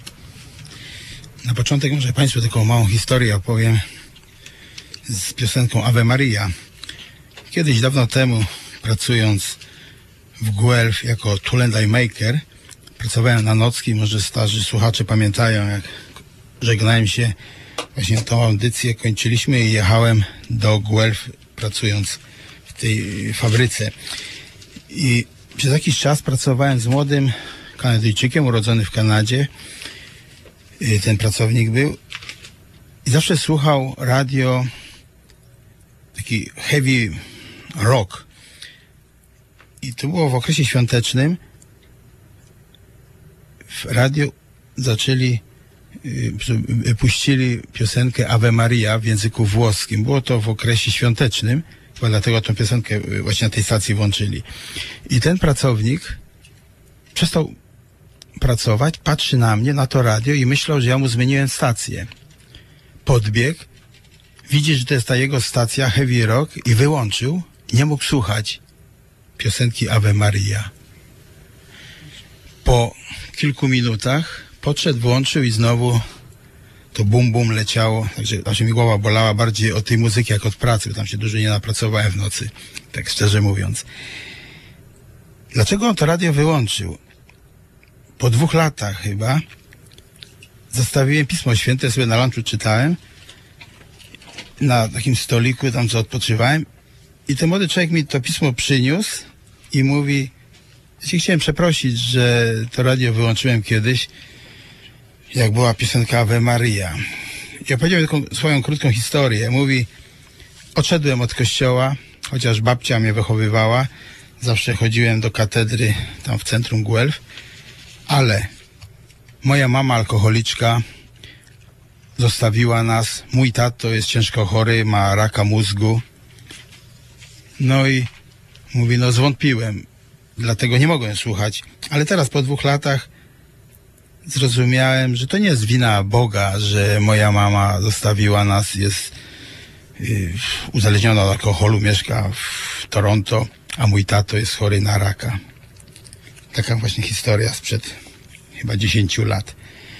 S4: Na początek może Państwu taką małą historię opowiem z piosenką Ave Maria. Kiedyś, dawno temu, pracując w Guelph jako tool and die maker, pracowałem na nocki. Może starzy słuchacze pamiętają, jak żegnałem się, właśnie tą audycję kończyliśmy i jechałem do Guelph, pracując w tej fabryce. I przez jakiś czas pracowałem z młodym Kanadyjczykiem, urodzony w Kanadzie. Ten pracownik był i zawsze słuchał radio, taki heavy rock. I to było w okresie świątecznym. W radio puścili piosenkę Ave Maria w języku włoskim. Było to w okresie świątecznym, bo dlatego tę piosenkę właśnie na tej stacji włączyli. I ten pracownik przestał pracować, patrzy na mnie, na to radio i myślał, że ja mu zmieniłem stację. Podbiegł, widzi, że to jest ta jego stacja heavy rock i wyłączył. Nie mógł słuchać piosenki Ave Maria. Po kilku minutach podszedł, włączył i znowu to bum bum leciało. Także mi głowa bolała bardziej od tej muzyki jak od pracy, bo tam się dużo nie napracowałem w nocy, tak szczerze mówiąc. Dlaczego on to radio wyłączył? Po 2 latach chyba zostawiłem Pismo Święte, sobie na lunchu czytałem na takim stoliku, tam co odpoczywałem, i ten młody człowiek mi to pismo przyniósł i mówi: chciałem przeprosić, że to radio wyłączyłem kiedyś, jak była piosenka Ave Maria. Ja powiedziałem taką swoją krótką historię. Mówi: odszedłem od kościoła, chociaż babcia mnie wychowywała. Zawsze chodziłem do katedry tam w centrum Guelph, ale moja mama, alkoholiczka, zostawiła nas. Mój tato jest ciężko chory, ma raka mózgu. No i mówi, zwątpiłem, dlatego nie mogłem słuchać. Ale teraz po 2 latach zrozumiałem, że to nie jest wina Boga, że moja mama zostawiła nas, jest uzależniona od alkoholu, mieszka w Toronto, a mój tato jest chory na raka. Taka właśnie historia sprzed chyba 10 lat.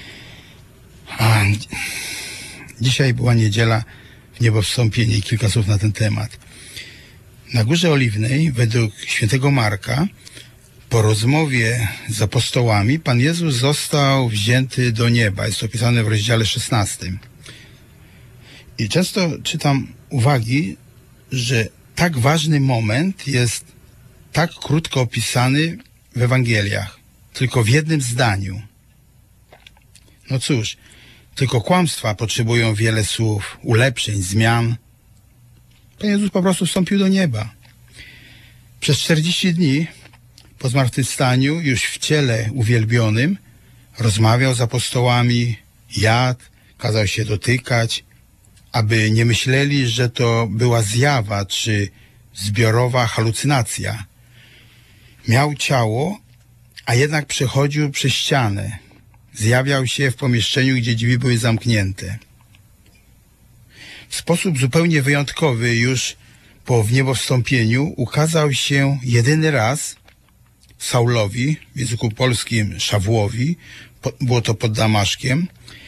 S4: A dzisiaj była niedziela w niebowstąpienie i kilka słów na ten temat. Na Górze Oliwnej, według świętego Marka, po rozmowie z apostołami, Pan Jezus został wzięty do nieba. Jest to opisane w rozdziale 16. I często czytam uwagi, że tak ważny moment jest tak krótko opisany w Ewangeliach. Tylko w jednym zdaniu. No cóż, tylko kłamstwa potrzebują wiele słów, ulepszeń, zmian. Pan Jezus po prostu wstąpił do nieba. Przez 40 dni po zmartwychwstaniu, już w ciele uwielbionym, rozmawiał z apostołami, jadł, kazał się dotykać, aby nie myśleli, że to była zjawa czy zbiorowa halucynacja. Miał ciało, a jednak przechodził przez ścianę. Zjawiał się w pomieszczeniu, gdzie drzwi były zamknięte. W sposób zupełnie wyjątkowy już po wniebowstąpieniu ukazał się jedyny raz Saulowi, w języku polskim Szawłowi, było to pod Damaszkiem,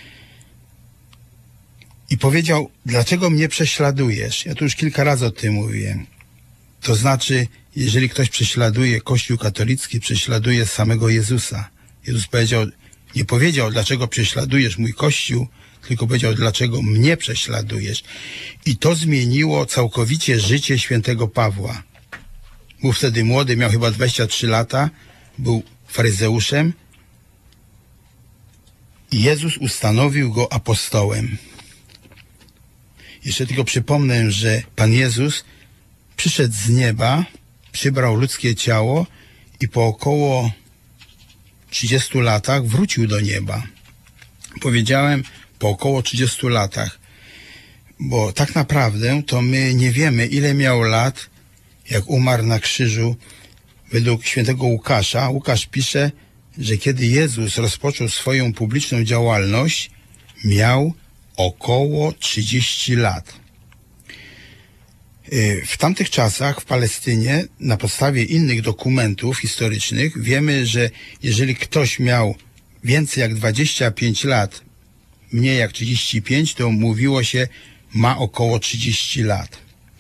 S4: i powiedział: dlaczego mnie prześladujesz? Ja tu już kilka razy o tym mówiłem. To znaczy, jeżeli ktoś prześladuje Kościół katolicki, prześladuje samego Jezusa. Jezus nie powiedział, dlaczego prześladujesz mój Kościół, tylko powiedział, dlaczego mnie prześladujesz. I to zmieniło całkowicie życie świętego Pawła. Był wtedy młody, miał chyba 23 lata, był faryzeuszem i Jezus ustanowił go apostołem. Jeszcze tylko przypomnę, że Pan Jezus przyszedł z nieba, przybrał ludzkie ciało i po około 30 latach wrócił do nieba. Powiedziałem po około 30 latach, bo tak naprawdę to my nie wiemy, ile miał lat, jak umarł na krzyżu. Według świętego Łukasza, Łukasz pisze, że kiedy Jezus rozpoczął swoją publiczną działalność, miał około 30 lat. W tamtych czasach w Palestynie, na podstawie innych dokumentów historycznych, wiemy, że jeżeli ktoś miał więcej jak 25 lat, mniej jak 35, to mówiło się, ma około 30 lat.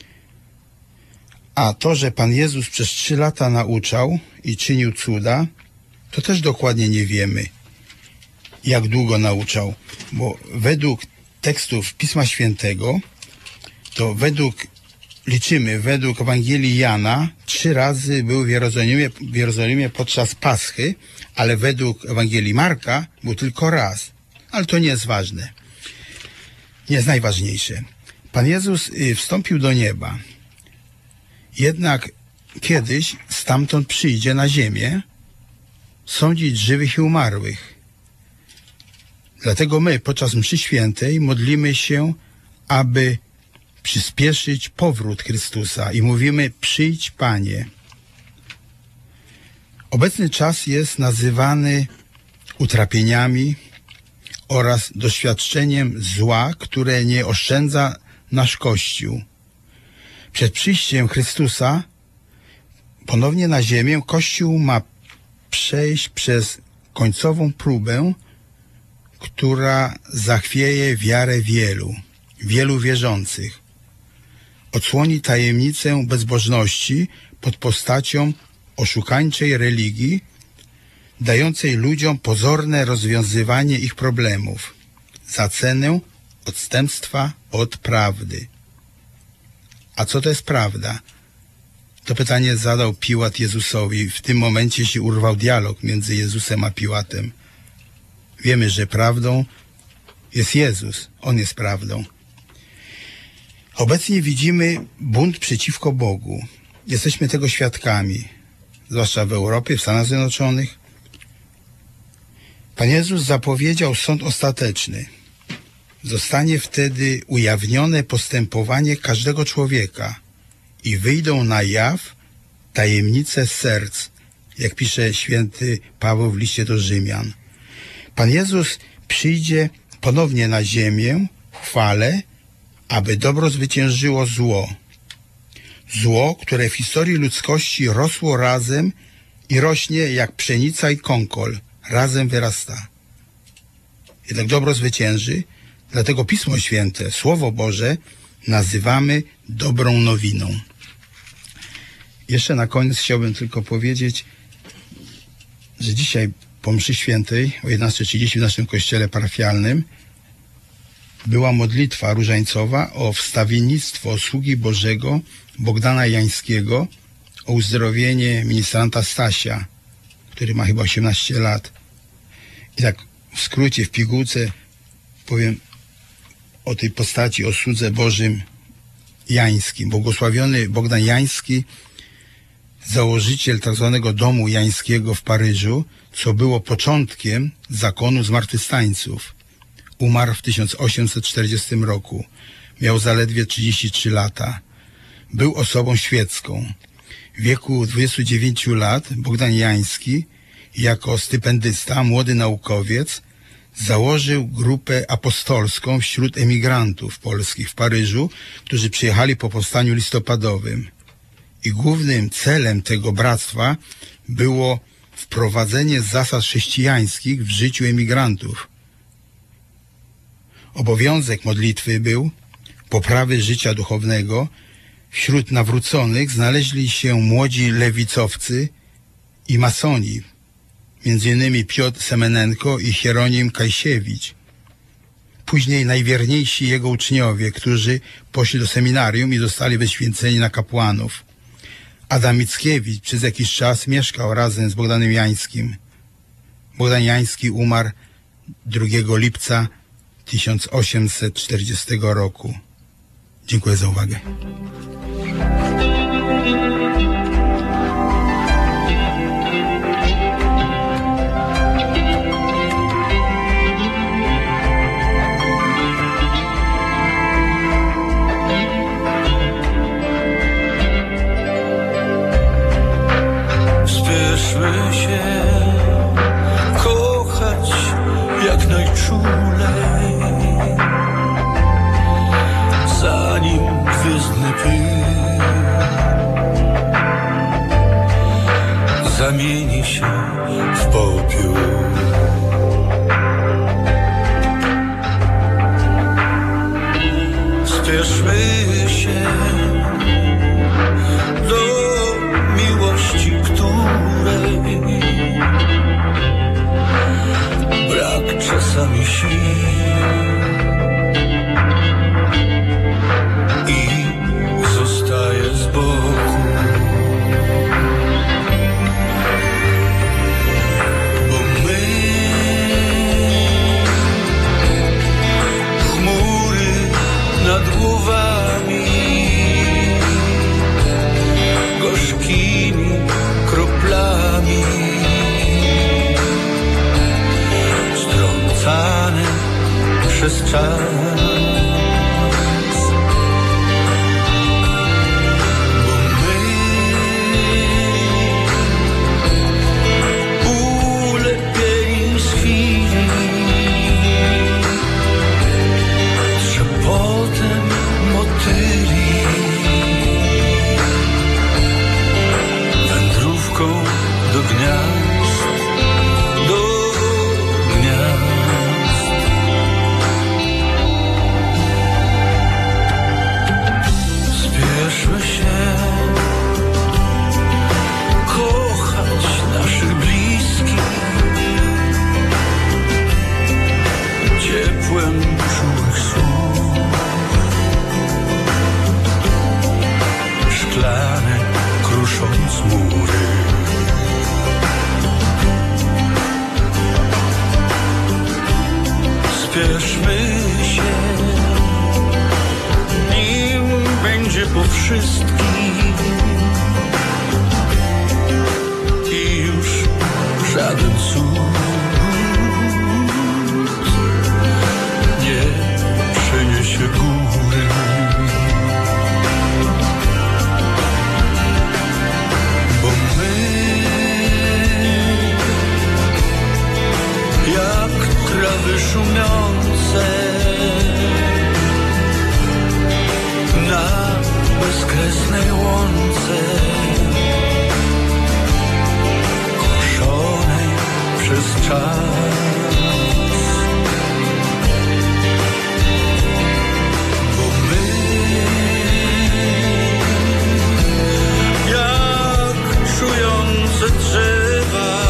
S4: A to, że Pan Jezus przez 3 lata nauczał i czynił cuda, to też dokładnie nie wiemy, jak długo nauczał, bo według tekstów Pisma Świętego, to według Ewangelii Jana 3 razy był w Jerozolimie podczas Paschy, ale według Ewangelii Marka był tylko raz. Ale to nie jest ważne. Nie jest najważniejsze. Pan Jezus wstąpił do nieba. Jednak kiedyś stamtąd przyjdzie na ziemię sądzić żywych i umarłych. Dlatego my podczas mszy świętej modlimy się, aby przyspieszyć powrót Chrystusa i mówimy: przyjdź, Panie. Obecny czas jest nazywany utrapieniami oraz doświadczeniem zła, które nie oszczędza nasz Kościół. Przed przyjściem Chrystusa ponownie na ziemię Kościół ma przejść przez końcową próbę, która zachwieje wiarę wielu wierzących. Odsłoni tajemnicę bezbożności pod postacią oszukańczej religii, dającej ludziom pozorne rozwiązywanie ich problemów za cenę odstępstwa od prawdy. A co to jest prawda? To pytanie zadał Piłat Jezusowi. W tym momencie się urwał dialog między Jezusem a Piłatem. Wiemy, że prawdą jest Jezus. On jest prawdą. Obecnie widzimy bunt przeciwko Bogu. Jesteśmy tego świadkami, zwłaszcza w Europie, w Stanach Zjednoczonych. Pan Jezus zapowiedział sąd ostateczny. Zostanie wtedy ujawnione postępowanie każdego człowieka i wyjdą na jaw tajemnice serc, jak pisze święty Paweł w liście do Rzymian. Pan Jezus przyjdzie ponownie na ziemię w chwale, aby dobro zwyciężyło zło. Zło, które w historii ludzkości rosło razem i rośnie jak pszenica i konkol, razem wyrasta. Jednak dobro zwycięży, dlatego Pismo Święte, Słowo Boże, nazywamy dobrą nowiną. Jeszcze na koniec chciałbym tylko powiedzieć, że dzisiaj po mszy świętej o 11:30 w naszym kościele parafialnym była modlitwa różańcowa o wstawiennictwo sługi Bożego Bogdana Jańskiego, o uzdrowienie ministranta Stasia, który ma chyba 18 lat. I tak w skrócie, w pigułce powiem o tej postaci, o słudze Bożym Jańskim. Błogosławiony Bogdan Jański, założyciel tak zwanego domu jańskiego w Paryżu, co było początkiem zakonu zmartwychwstańców. Umarł w 1840 roku. Miał zaledwie 33 lata. Był osobą świecką. W wieku 29 lat Bogdan Jański, jako stypendysta, młody naukowiec, założył grupę apostolską wśród emigrantów polskich w Paryżu, którzy przyjechali po powstaniu listopadowym. I głównym celem tego bractwa było wprowadzenie zasad chrześcijańskich w życiu emigrantów. Obowiązek modlitwy był poprawy życia duchownego. Wśród nawróconych znaleźli się młodzi lewicowcy i masoni, m.in. Piotr Semenenko i Hieronim Kajsiewicz. Później najwierniejsi jego uczniowie, którzy poszli do seminarium i zostali wyświęceni na kapłanów. Adam Mickiewicz przez jakiś czas mieszkał razem z Bogdanem Jańskim. Bogdan Jański umarł 2 lipca 1840 roku. Dziękuję za uwagę.
S6: Spieszmy się kochać jak najczulej, zanim gwiezdny pył zamieni się w popiół. Spieszmy się do miłości, której brak czasami sił i zostaje z boku, bo my chmury nad głowami gorzkimi kroplami strącane przez czas, bo my ulepieni z chwili trzepotem motyli, wędrówką do gniazd, do gniazd. Spieszmy się kochać naszych bliskich ciepłem czułych słów, szklane krusząc mury. Spieszmy się, nim będzie po wszystkim i już żaden cud nie przeniesie góry. Bo my jak trawy szumiące na bezkresnej łące, koszonej przez czas. Bo my jak czujące drzewa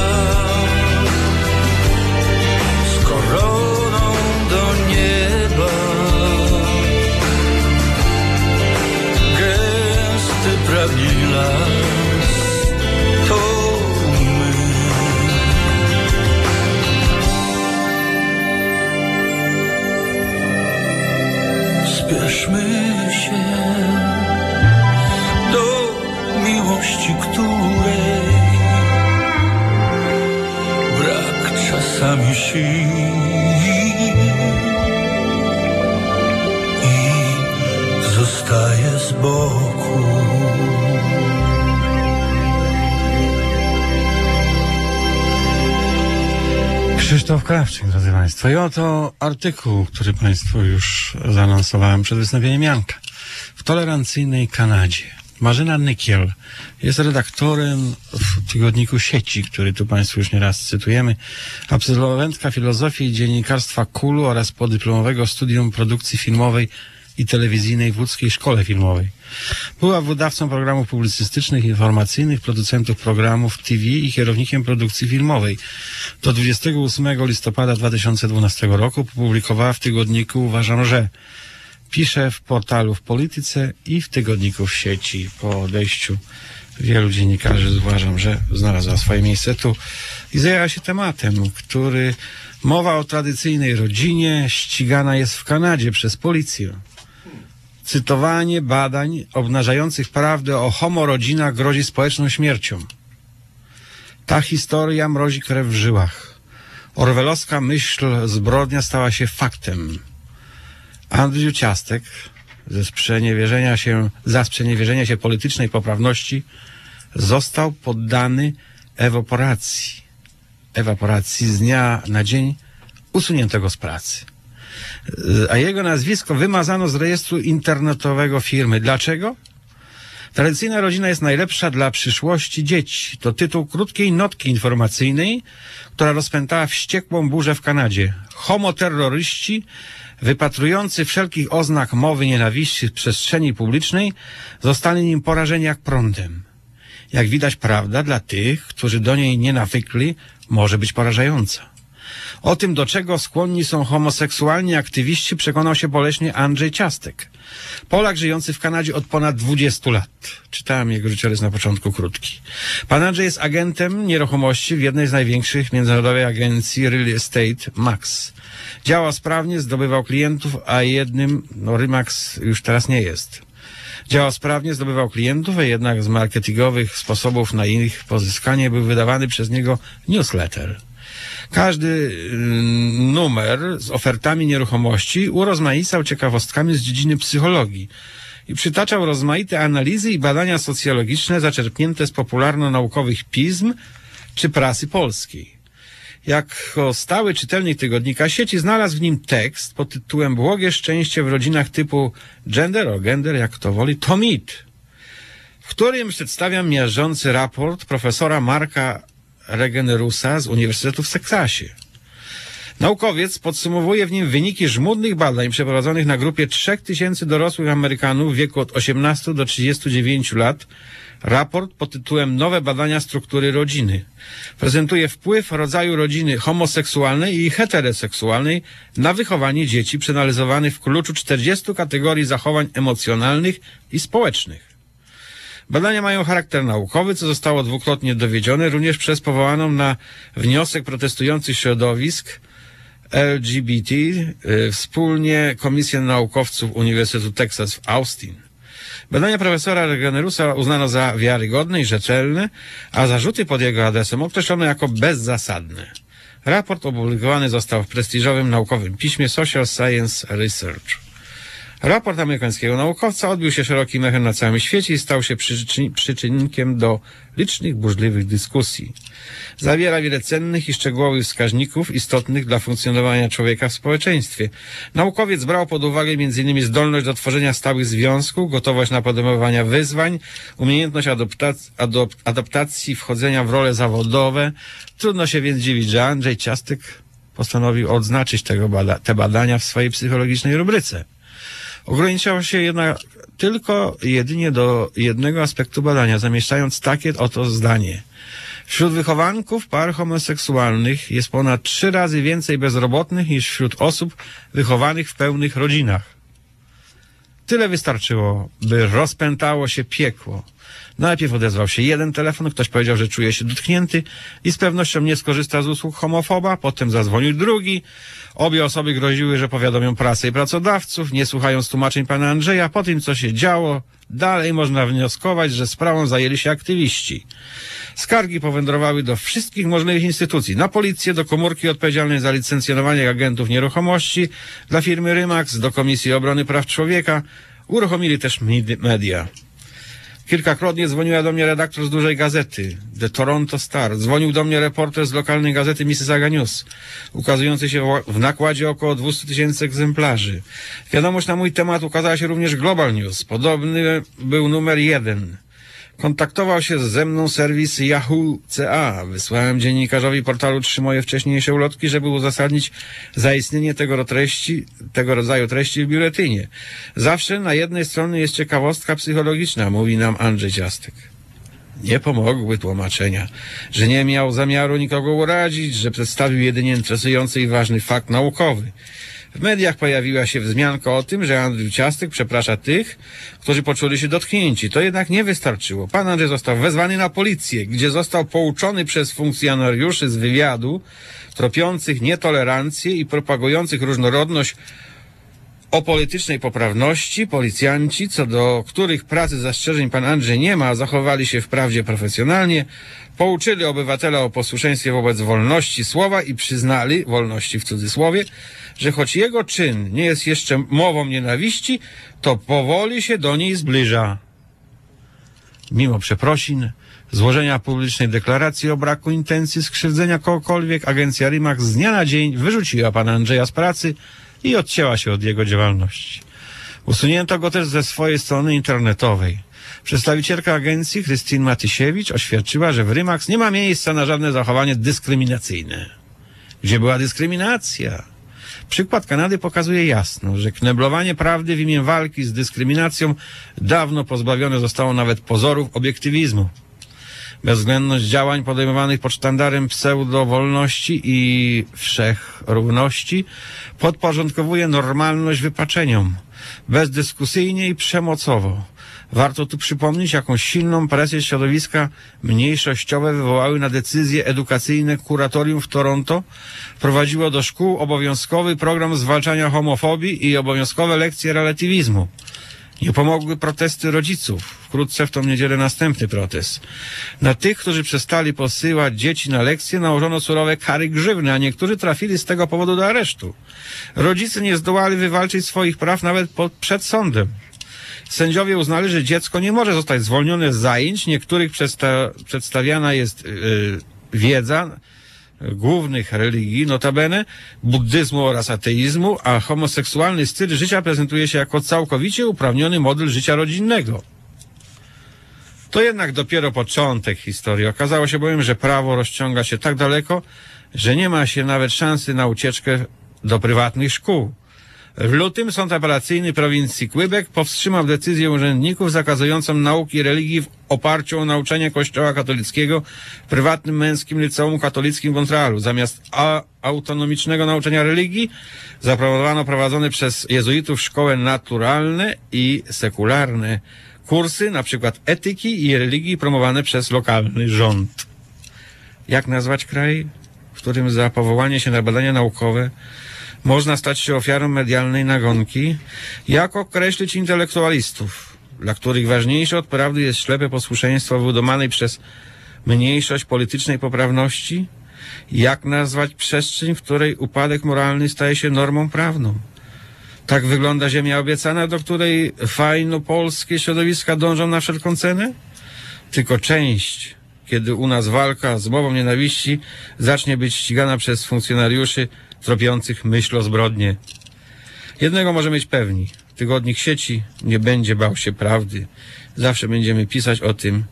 S6: z koroną do nieba, gęsty prawdziwy las, to my. Spieszmy się do miłości, której brak czasami sił i zostaje z boku.
S1: Krzysztof Krawczyk, drodzy Państwo. I oto artykuł, który Państwu już zaanonsowałem przed wystąpieniem Janka. W tolerancyjnej Kanadzie. Marzena Nykiel jest redaktorem w tygodniku Sieci, który tu Państwu już nieraz cytujemy. Absolwentka filozofii i dziennikarstwa KUL-u oraz podyplomowego studium produkcji filmowej i telewizyjnej w Łódzkiej Szkole Filmowej. Była wydawcą programów publicystycznych, informacyjnych, producentów programów TV i kierownikiem produkcji filmowej. Do 28 listopada 2012 roku opublikowała w tygodniku Uważam, że pisze w portalu W Polityce i w tygodniku W Sieci. Po odejściu wielu dziennikarzy uważam, że znalazła swoje miejsce tu i zajęła się tematem, który mowa o tradycyjnej rodzinie ścigana jest w Kanadzie przez policję. Cytowanie badań obnażających prawdę o homorodzinach grozi społeczną śmiercią. Ta historia mrozi krew w żyłach. Orwellowska myśl zbrodnia stała się faktem. Andrzej Ciastek za sprzeniewierzenia się politycznej poprawności został poddany ewaporacji z dnia na dzień usuniętego z pracy. A jego nazwisko wymazano z rejestru internetowego firmy. Dlaczego? Tradycyjna rodzina jest najlepsza dla przyszłości dzieci. To tytuł krótkiej notki informacyjnej, która rozpętała wściekłą burzę w Kanadzie. Homoterroryści, wypatrujący wszelkich oznak mowy nienawiści w przestrzeni publicznej, zostali nim porażeni jak prądem. Jak widać, prawda dla tych, którzy do niej nie nawykli, może być porażająca. O tym, do czego skłonni są homoseksualni aktywiści, przekonał się boleśnie Andrzej Ciastek. Polak żyjący w Kanadzie od ponad 20 lat. Czytałem jego życiorys na początku krótki. Pan Andrzej jest agentem nieruchomości w jednej z największych międzynarodowej agencji Real Estate Max. Działał sprawnie, zdobywał klientów, a jednym, Remax już teraz nie jest. Działał sprawnie, zdobywał klientów, a jednak z marketingowych sposobów na ich pozyskanie był wydawany przez niego newsletter. Każdy numer z ofertami nieruchomości urozmaicał ciekawostkami z dziedziny psychologii i przytaczał rozmaite analizy i badania socjologiczne zaczerpnięte z popularno-naukowych pism czy prasy polskiej. Jako stały czytelnik tygodnika Sieci znalazł w nim tekst pod tytułem Błogie szczęście w rodzinach typu gender, jak to woli, to mit, w którym przedstawiam miażdżący raport profesora Marka Regenerusa z Uniwersytetu w Teksasie. Naukowiec podsumowuje w nim wyniki żmudnych badań przeprowadzonych na grupie 3000 dorosłych Amerykanów w wieku od 18 do 39 lat. Raport pod tytułem Nowe badania struktury rodziny prezentuje wpływ rodzaju rodziny homoseksualnej i heteroseksualnej na wychowanie dzieci, przeanalizowany w kluczu 40 kategorii zachowań emocjonalnych i społecznych. Badania mają charakter naukowy, co zostało dwukrotnie dowiedzione również przez powołaną na wniosek protestujących środowisk LGBT wspólnie Komisję Naukowców Uniwersytetu Texas w Austin. Badania profesora Regenerusa uznano za wiarygodne i rzetelne, a zarzuty pod jego adresem określono jako bezzasadne. Raport opublikowany został w prestiżowym naukowym piśmie Social Science Research. Raport amerykańskiego naukowca odbił się szerokim echem na całym świecie i stał się przyczynnikiem do licznych burzliwych dyskusji. Zawiera wiele cennych i szczegółowych wskaźników istotnych dla funkcjonowania człowieka w społeczeństwie. Naukowiec brał pod uwagę m.in. zdolność do tworzenia stałych związków, gotowość na podejmowanie wyzwań, umiejętność adaptacji, wchodzenia w role zawodowe. Trudno się więc dziwić, że Andrzej Ciastek postanowił odznaczyć te badania w swojej psychologicznej rubryce. Ograniczał się jednak jedynie do jednego aspektu badania, zamieszczając takie oto zdanie. Wśród wychowanków par homoseksualnych jest ponad 3 razy więcej bezrobotnych niż wśród osób wychowanych w pełnych rodzinach. Tyle wystarczyło, by rozpętało się piekło. Najpierw odezwał się jeden telefon, ktoś powiedział, że czuje się dotknięty i z pewnością nie skorzysta z usług homofoba, potem zadzwonił drugi. Obie osoby groziły, że powiadomią prasę i pracodawców, nie słuchając tłumaczeń pana Andrzeja. Po tym, co się działo, dalej można wnioskować, że sprawą zajęli się aktywiści. Skargi powędrowały do wszystkich możliwych instytucji, na policję, do komórki odpowiedzialnej za licencjonowanie agentów nieruchomości dla firmy Remax, do Komisji Obrony Praw Człowieka. Uruchomili też media. Kilkakrotnie dzwoniła do mnie redaktor z dużej gazety, The Toronto Star. Dzwonił do mnie reporter z lokalnej gazety Mississauga News, ukazujący się w nakładzie około 200 000 egzemplarzy. Wiadomość na mój temat ukazała się również Global News. Podobny był numer 1. Kontaktował się ze mną serwis Yahoo CA. Wysłałem dziennikarzowi portalu 3 moje wcześniejsze ulotki, żeby uzasadnić zaistnienie tego rodzaju treści w biuletynie. Zawsze na jednej stronie jest ciekawostka psychologiczna, mówi nam Andrzej Ciastek. Nie pomogły tłumaczenia, że nie miał zamiaru nikogo urazić, że przedstawił jedynie interesujący i ważny fakt naukowy. W mediach pojawiła się wzmianka o tym, że Andrzej Ciastek przeprasza tych, którzy poczuli się dotknięci. To jednak nie wystarczyło. Pan Andrzej został wezwany na policję, gdzie został pouczony przez funkcjonariuszy z wywiadu, tropiących nietolerancję i propagujących różnorodność o politycznej poprawności. Policjanci, co do których pracy zastrzeżeń pan Andrzej nie ma, zachowali się wprawdzie profesjonalnie, pouczyli obywatela o posłuszeństwie wobec wolności słowa i przyznali, wolności w cudzysłowie, że choć jego czyn nie jest jeszcze mową nienawiści, to powoli się do niej zbliża. Mimo przeprosin, złożenia publicznej deklaracji o braku intencji skrzywdzenia kogokolwiek, agencja RIMAX z dnia na dzień wyrzuciła pana Andrzeja z pracy i odcięła się od jego działalności. Usunięto go też ze swojej strony internetowej. Przedstawicielka agencji Krystyn Matysiewicz oświadczyła, że w RIMAX nie ma miejsca na żadne zachowanie dyskryminacyjne. Gdzie była dyskryminacja? Przykład Kanady pokazuje jasno, że kneblowanie prawdy w imię walki z dyskryminacją dawno pozbawione zostało nawet pozorów obiektywizmu. Bezwzględność działań podejmowanych pod sztandarem pseudowolności i wszechrówności podporządkowuje normalność wypaczeniom, bezdyskusyjnie i przemocowo. Warto tu przypomnieć, jaką silną presję środowiska mniejszościowe wywołały na decyzje edukacyjne kuratorium w Toronto. Prowadziło do szkół obowiązkowy program zwalczania homofobii i obowiązkowe lekcje relatywizmu. Nie pomogły protesty rodziców. Wkrótce w tą niedzielę następny protest. Na tych, którzy przestali posyłać dzieci na lekcje, nałożono surowe kary grzywny, a niektórzy trafili z tego powodu do aresztu. Rodzice nie zdołali wywalczyć swoich praw nawet przed sądem. Sędziowie uznali, że dziecko nie może zostać zwolnione z zajęć. Niektórych przedstawiana jest wiedza głównych religii, notabene buddyzmu oraz ateizmu, a homoseksualny styl życia prezentuje się jako całkowicie uprawniony model życia rodzinnego. To jednak dopiero początek historii. Okazało się bowiem, że prawo rozciąga się tak daleko, że nie ma się nawet szansy na ucieczkę do prywatnych szkół. W lutym Sąd Apelacyjny Prowincji Quebec powstrzymał decyzję urzędników zakazującą nauki religii w oparciu o nauczanie Kościoła katolickiego w prywatnym męskim liceum katolickim w Montrealu. Zamiast autonomicznego nauczania religii zaproponowano prowadzone przez jezuitów szkoły naturalne i sekularne kursy, na przykład etyki i religii promowane przez lokalny rząd. Jak nazwać kraj, w którym za powołanie się na badania naukowe można stać się ofiarą medialnej nagonki? Jak określić intelektualistów, dla których ważniejsze od prawdy jest ślepe posłuszeństwo wydomanej przez mniejszość politycznej poprawności? Jak nazwać przestrzeń, w której upadek moralny staje się normą prawną? Tak wygląda ziemia obiecana, do której fajno-polskie środowiska dążą na wszelką cenę? Tylko część, kiedy u nas walka z mową nienawiści zacznie być ścigana przez funkcjonariuszy tropiących myśl o zbrodnie. Jednego możemy być pewni. Tygodnik Sieci nie będzie bał się prawdy. Zawsze będziemy pisać o tym,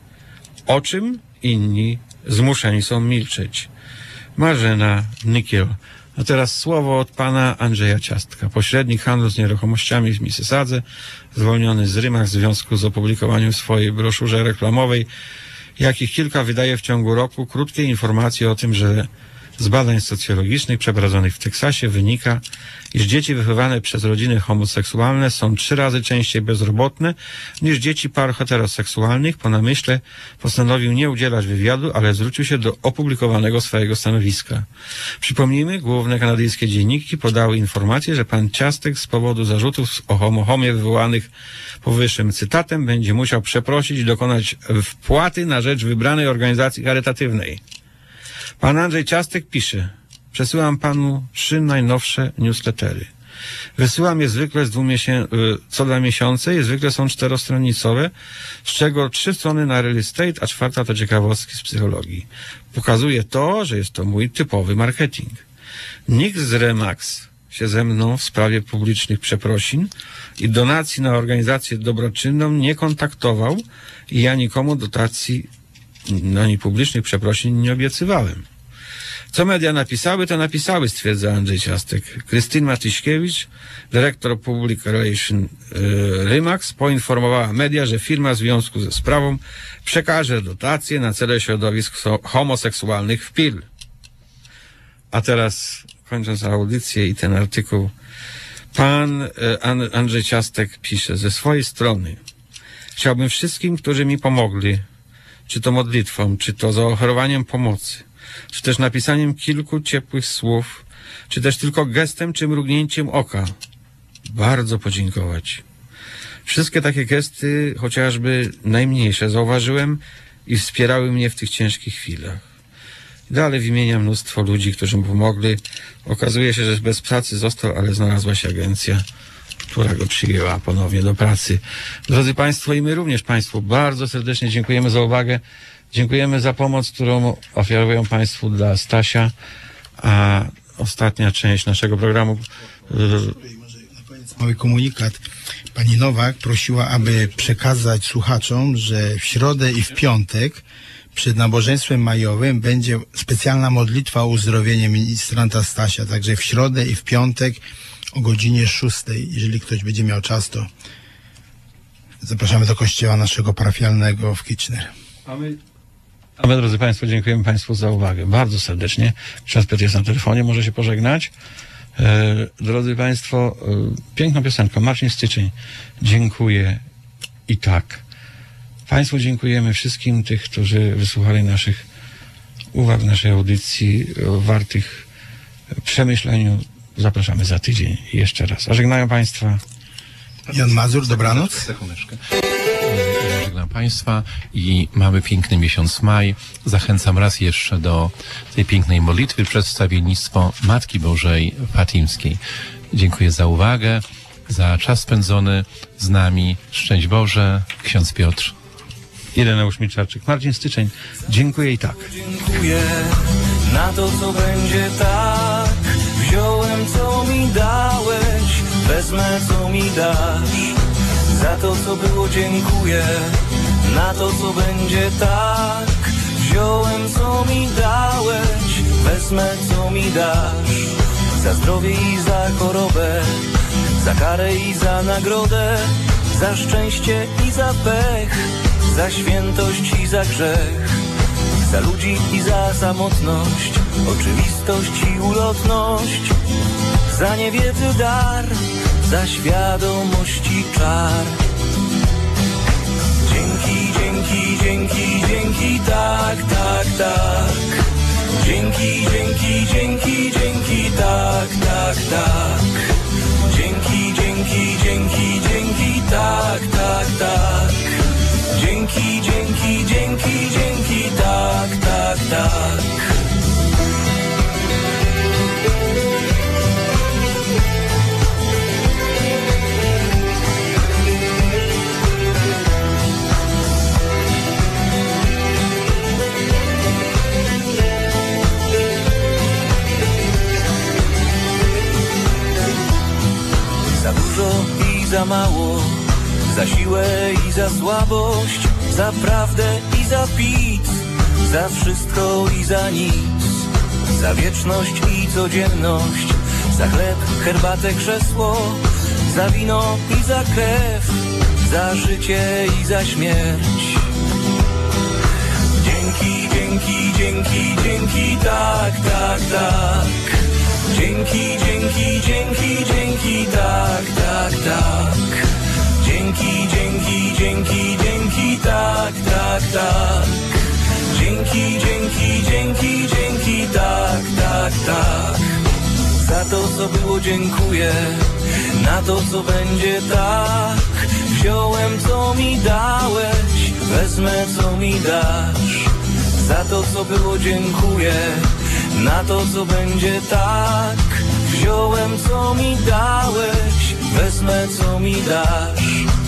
S1: o czym inni zmuszeni są milczeć. Marzena Nykiel. A teraz słowo od pana Andrzeja Ciastka. Pośrednik handlu z nieruchomościami w Mississadze, zwolniony z RIMAX w związku z opublikowaniem w swojej broszurze reklamowej, jakich kilka wydaje w ciągu roku, krótkie informacje o tym, że z badań socjologicznych przeprowadzonych w Teksasie wynika, iż dzieci wychowane przez rodziny homoseksualne są 3 razy częściej bezrobotne niż dzieci par heteroseksualnych. Po namyśle postanowił nie udzielać wywiadu, ale zwrócił się do opublikowanego swojego stanowiska. Przypomnijmy, główne kanadyjskie dzienniki podały informację, że pan Ciastek z powodu zarzutów o homohomie wywołanych powyższym cytatem będzie musiał przeprosić i dokonać wpłaty na rzecz wybranej organizacji charytatywnej. Pan Andrzej Ciastek pisze: przesyłam panu 3 najnowsze newslettery. Wysyłam je zwykle co 2 miesiące i zwykle są 4-stronicowe, z czego 3 strony na real estate, a 4 to ciekawostki z psychologii. Pokazuje to, że jest to mój typowy marketing. Nikt z Remax się ze mną w sprawie publicznych przeprosin i donacji na organizację dobroczynną nie kontaktował i ja nikomu dotacji ani publicznych przeprosin nie obiecywałem. Co media napisały, to napisały, stwierdza Andrzej Ciastek. Krystyna Tyśkiewicz, dyrektor Public Relation Remax, poinformowała media, że firma w związku ze sprawą przekaże dotacje na cele środowisk homoseksualnych w PIL. A teraz, kończąc audycję i ten artykuł, pan Andrzej Ciastek pisze ze swojej strony: chciałbym wszystkim, którzy mi pomogli, czy to modlitwą, czy to zaoferowaniem pomocy, czy też napisaniem kilku ciepłych słów, czy też tylko gestem, czy mrugnięciem oka, bardzo podziękować. Wszystkie takie gesty, chociażby najmniejsze, zauważyłem i wspierały mnie w tych ciężkich chwilach. Dalej wymienia mnóstwo ludzi, którzy mu pomogli. Okazuje się, że bez pracy został, ale znalazła się agencja, która go przyjęła ponownie do pracy. Drodzy Państwo, i my również Państwu bardzo serdecznie dziękujemy za uwagę. Dziękujemy za pomoc, którą ofiarują Państwu dla Stasia. A ostatnia część naszego programu.
S4: Mały komunikat. Pani Nowak prosiła, aby przekazać słuchaczom, że w środę i w piątek przed nabożeństwem majowym będzie specjalna modlitwa o uzdrowienie ministranta Stasia. Także w środę i w piątek o godzinie 6. Jeżeli ktoś będzie miał czas, to zapraszamy do kościoła naszego parafialnego w Kitchener.
S1: A my, drodzy Państwo, dziękujemy Państwu za uwagę. Bardzo serdecznie. Ksiądz Piotr jest na telefonie, może się pożegnać. Drodzy Państwo, piękną piosenką. Marcin Styczeń. Dziękuję i tak. Państwu dziękujemy, wszystkim tych, którzy wysłuchali naszych uwag, naszej audycji wartych przemyśleniu. Zapraszamy za tydzień jeszcze raz. A żegnają Państwa
S4: Jan Mazur, dobranoc.
S3: Sekundeczkę. Ja żegnam Państwa i mamy piękny miesiąc maj. Zachęcam raz jeszcze do tej pięknej modlitwy, przedstawiennictwo Matki Bożej Fatimskiej. Dziękuję za uwagę, za czas spędzony z nami. Szczęść Boże, ksiądz Piotr.
S1: Ireneusz Milczarczyk. Marcin Styczeń. Dziękuję i tak.
S6: Dziękuję na to, co będzie tak. Wziąłem, co mi dałeś, wezmę, co mi dasz. Za to, co było, dziękuję. Na to, co będzie tak. Wziąłem, co mi dałeś, wezmę, co mi dasz. Za zdrowie i za chorobę, za karę i za nagrodę, za szczęście i za pech, za świętość i za grzech, za ludzi i za samotność, oczywistość i ulotność, za niewiedzy dar, za świadomości czar. Dzięki, dzięki, dzięki, dzięki, tak, tak, tak. Dzięki, dzięki, dzięki, dzięki, tak, tak, tak. Dzięki, dzięki, dzięki, dzięki, tak, tak, tak. Dzięki, dzięki, dzięki, dzięki, tak, tak, tak. Za dużo i za mało, za siłę i za słabość, za prawdę i za pic, za wszystko i za nic, za wieczność i codzienność, za chleb, herbatę, krzesło, za wino i za krew, za życie i za śmierć. Dzięki, dzięki, dzięki, dzięki, tak, tak, tak. Dzięki, dzięki, dzięki, dzięki, tak, tak, tak. Dzięki, dzięki, dzięki, dzięki, tak, tak, tak. Dzięki, dzięki, dzięki, dzięki, tak, tak, tak. Za to, co było, dziękuję. Na to, co będzie, tak. Wziąłem, co mi dałeś, wezmę, co mi dasz. Za to, co było, dziękuję. Na to, co będzie, tak. Wziąłem co mi dałeś, wezmę co mi dasz.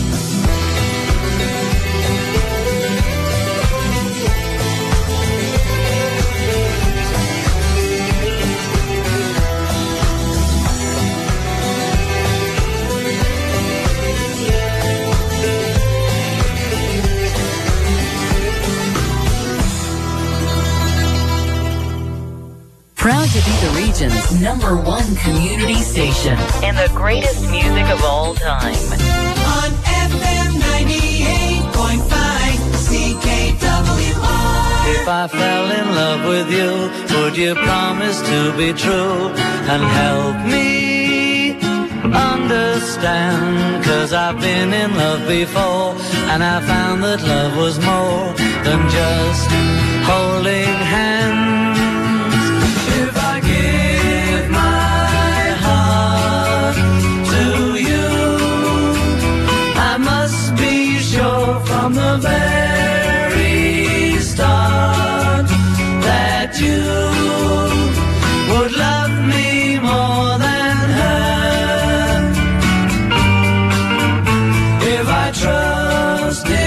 S7: Proud to be the region's #1 community station and the greatest music of all time.
S8: On FM 98.5 CKWR.
S6: If I fell in love with you, would you promise to be true and help me understand? 'Cause I've been in love before and I found that love was more than just holding hands. If I give my heart to you, I must be sure from the very start that you would love me more than her. If I trusted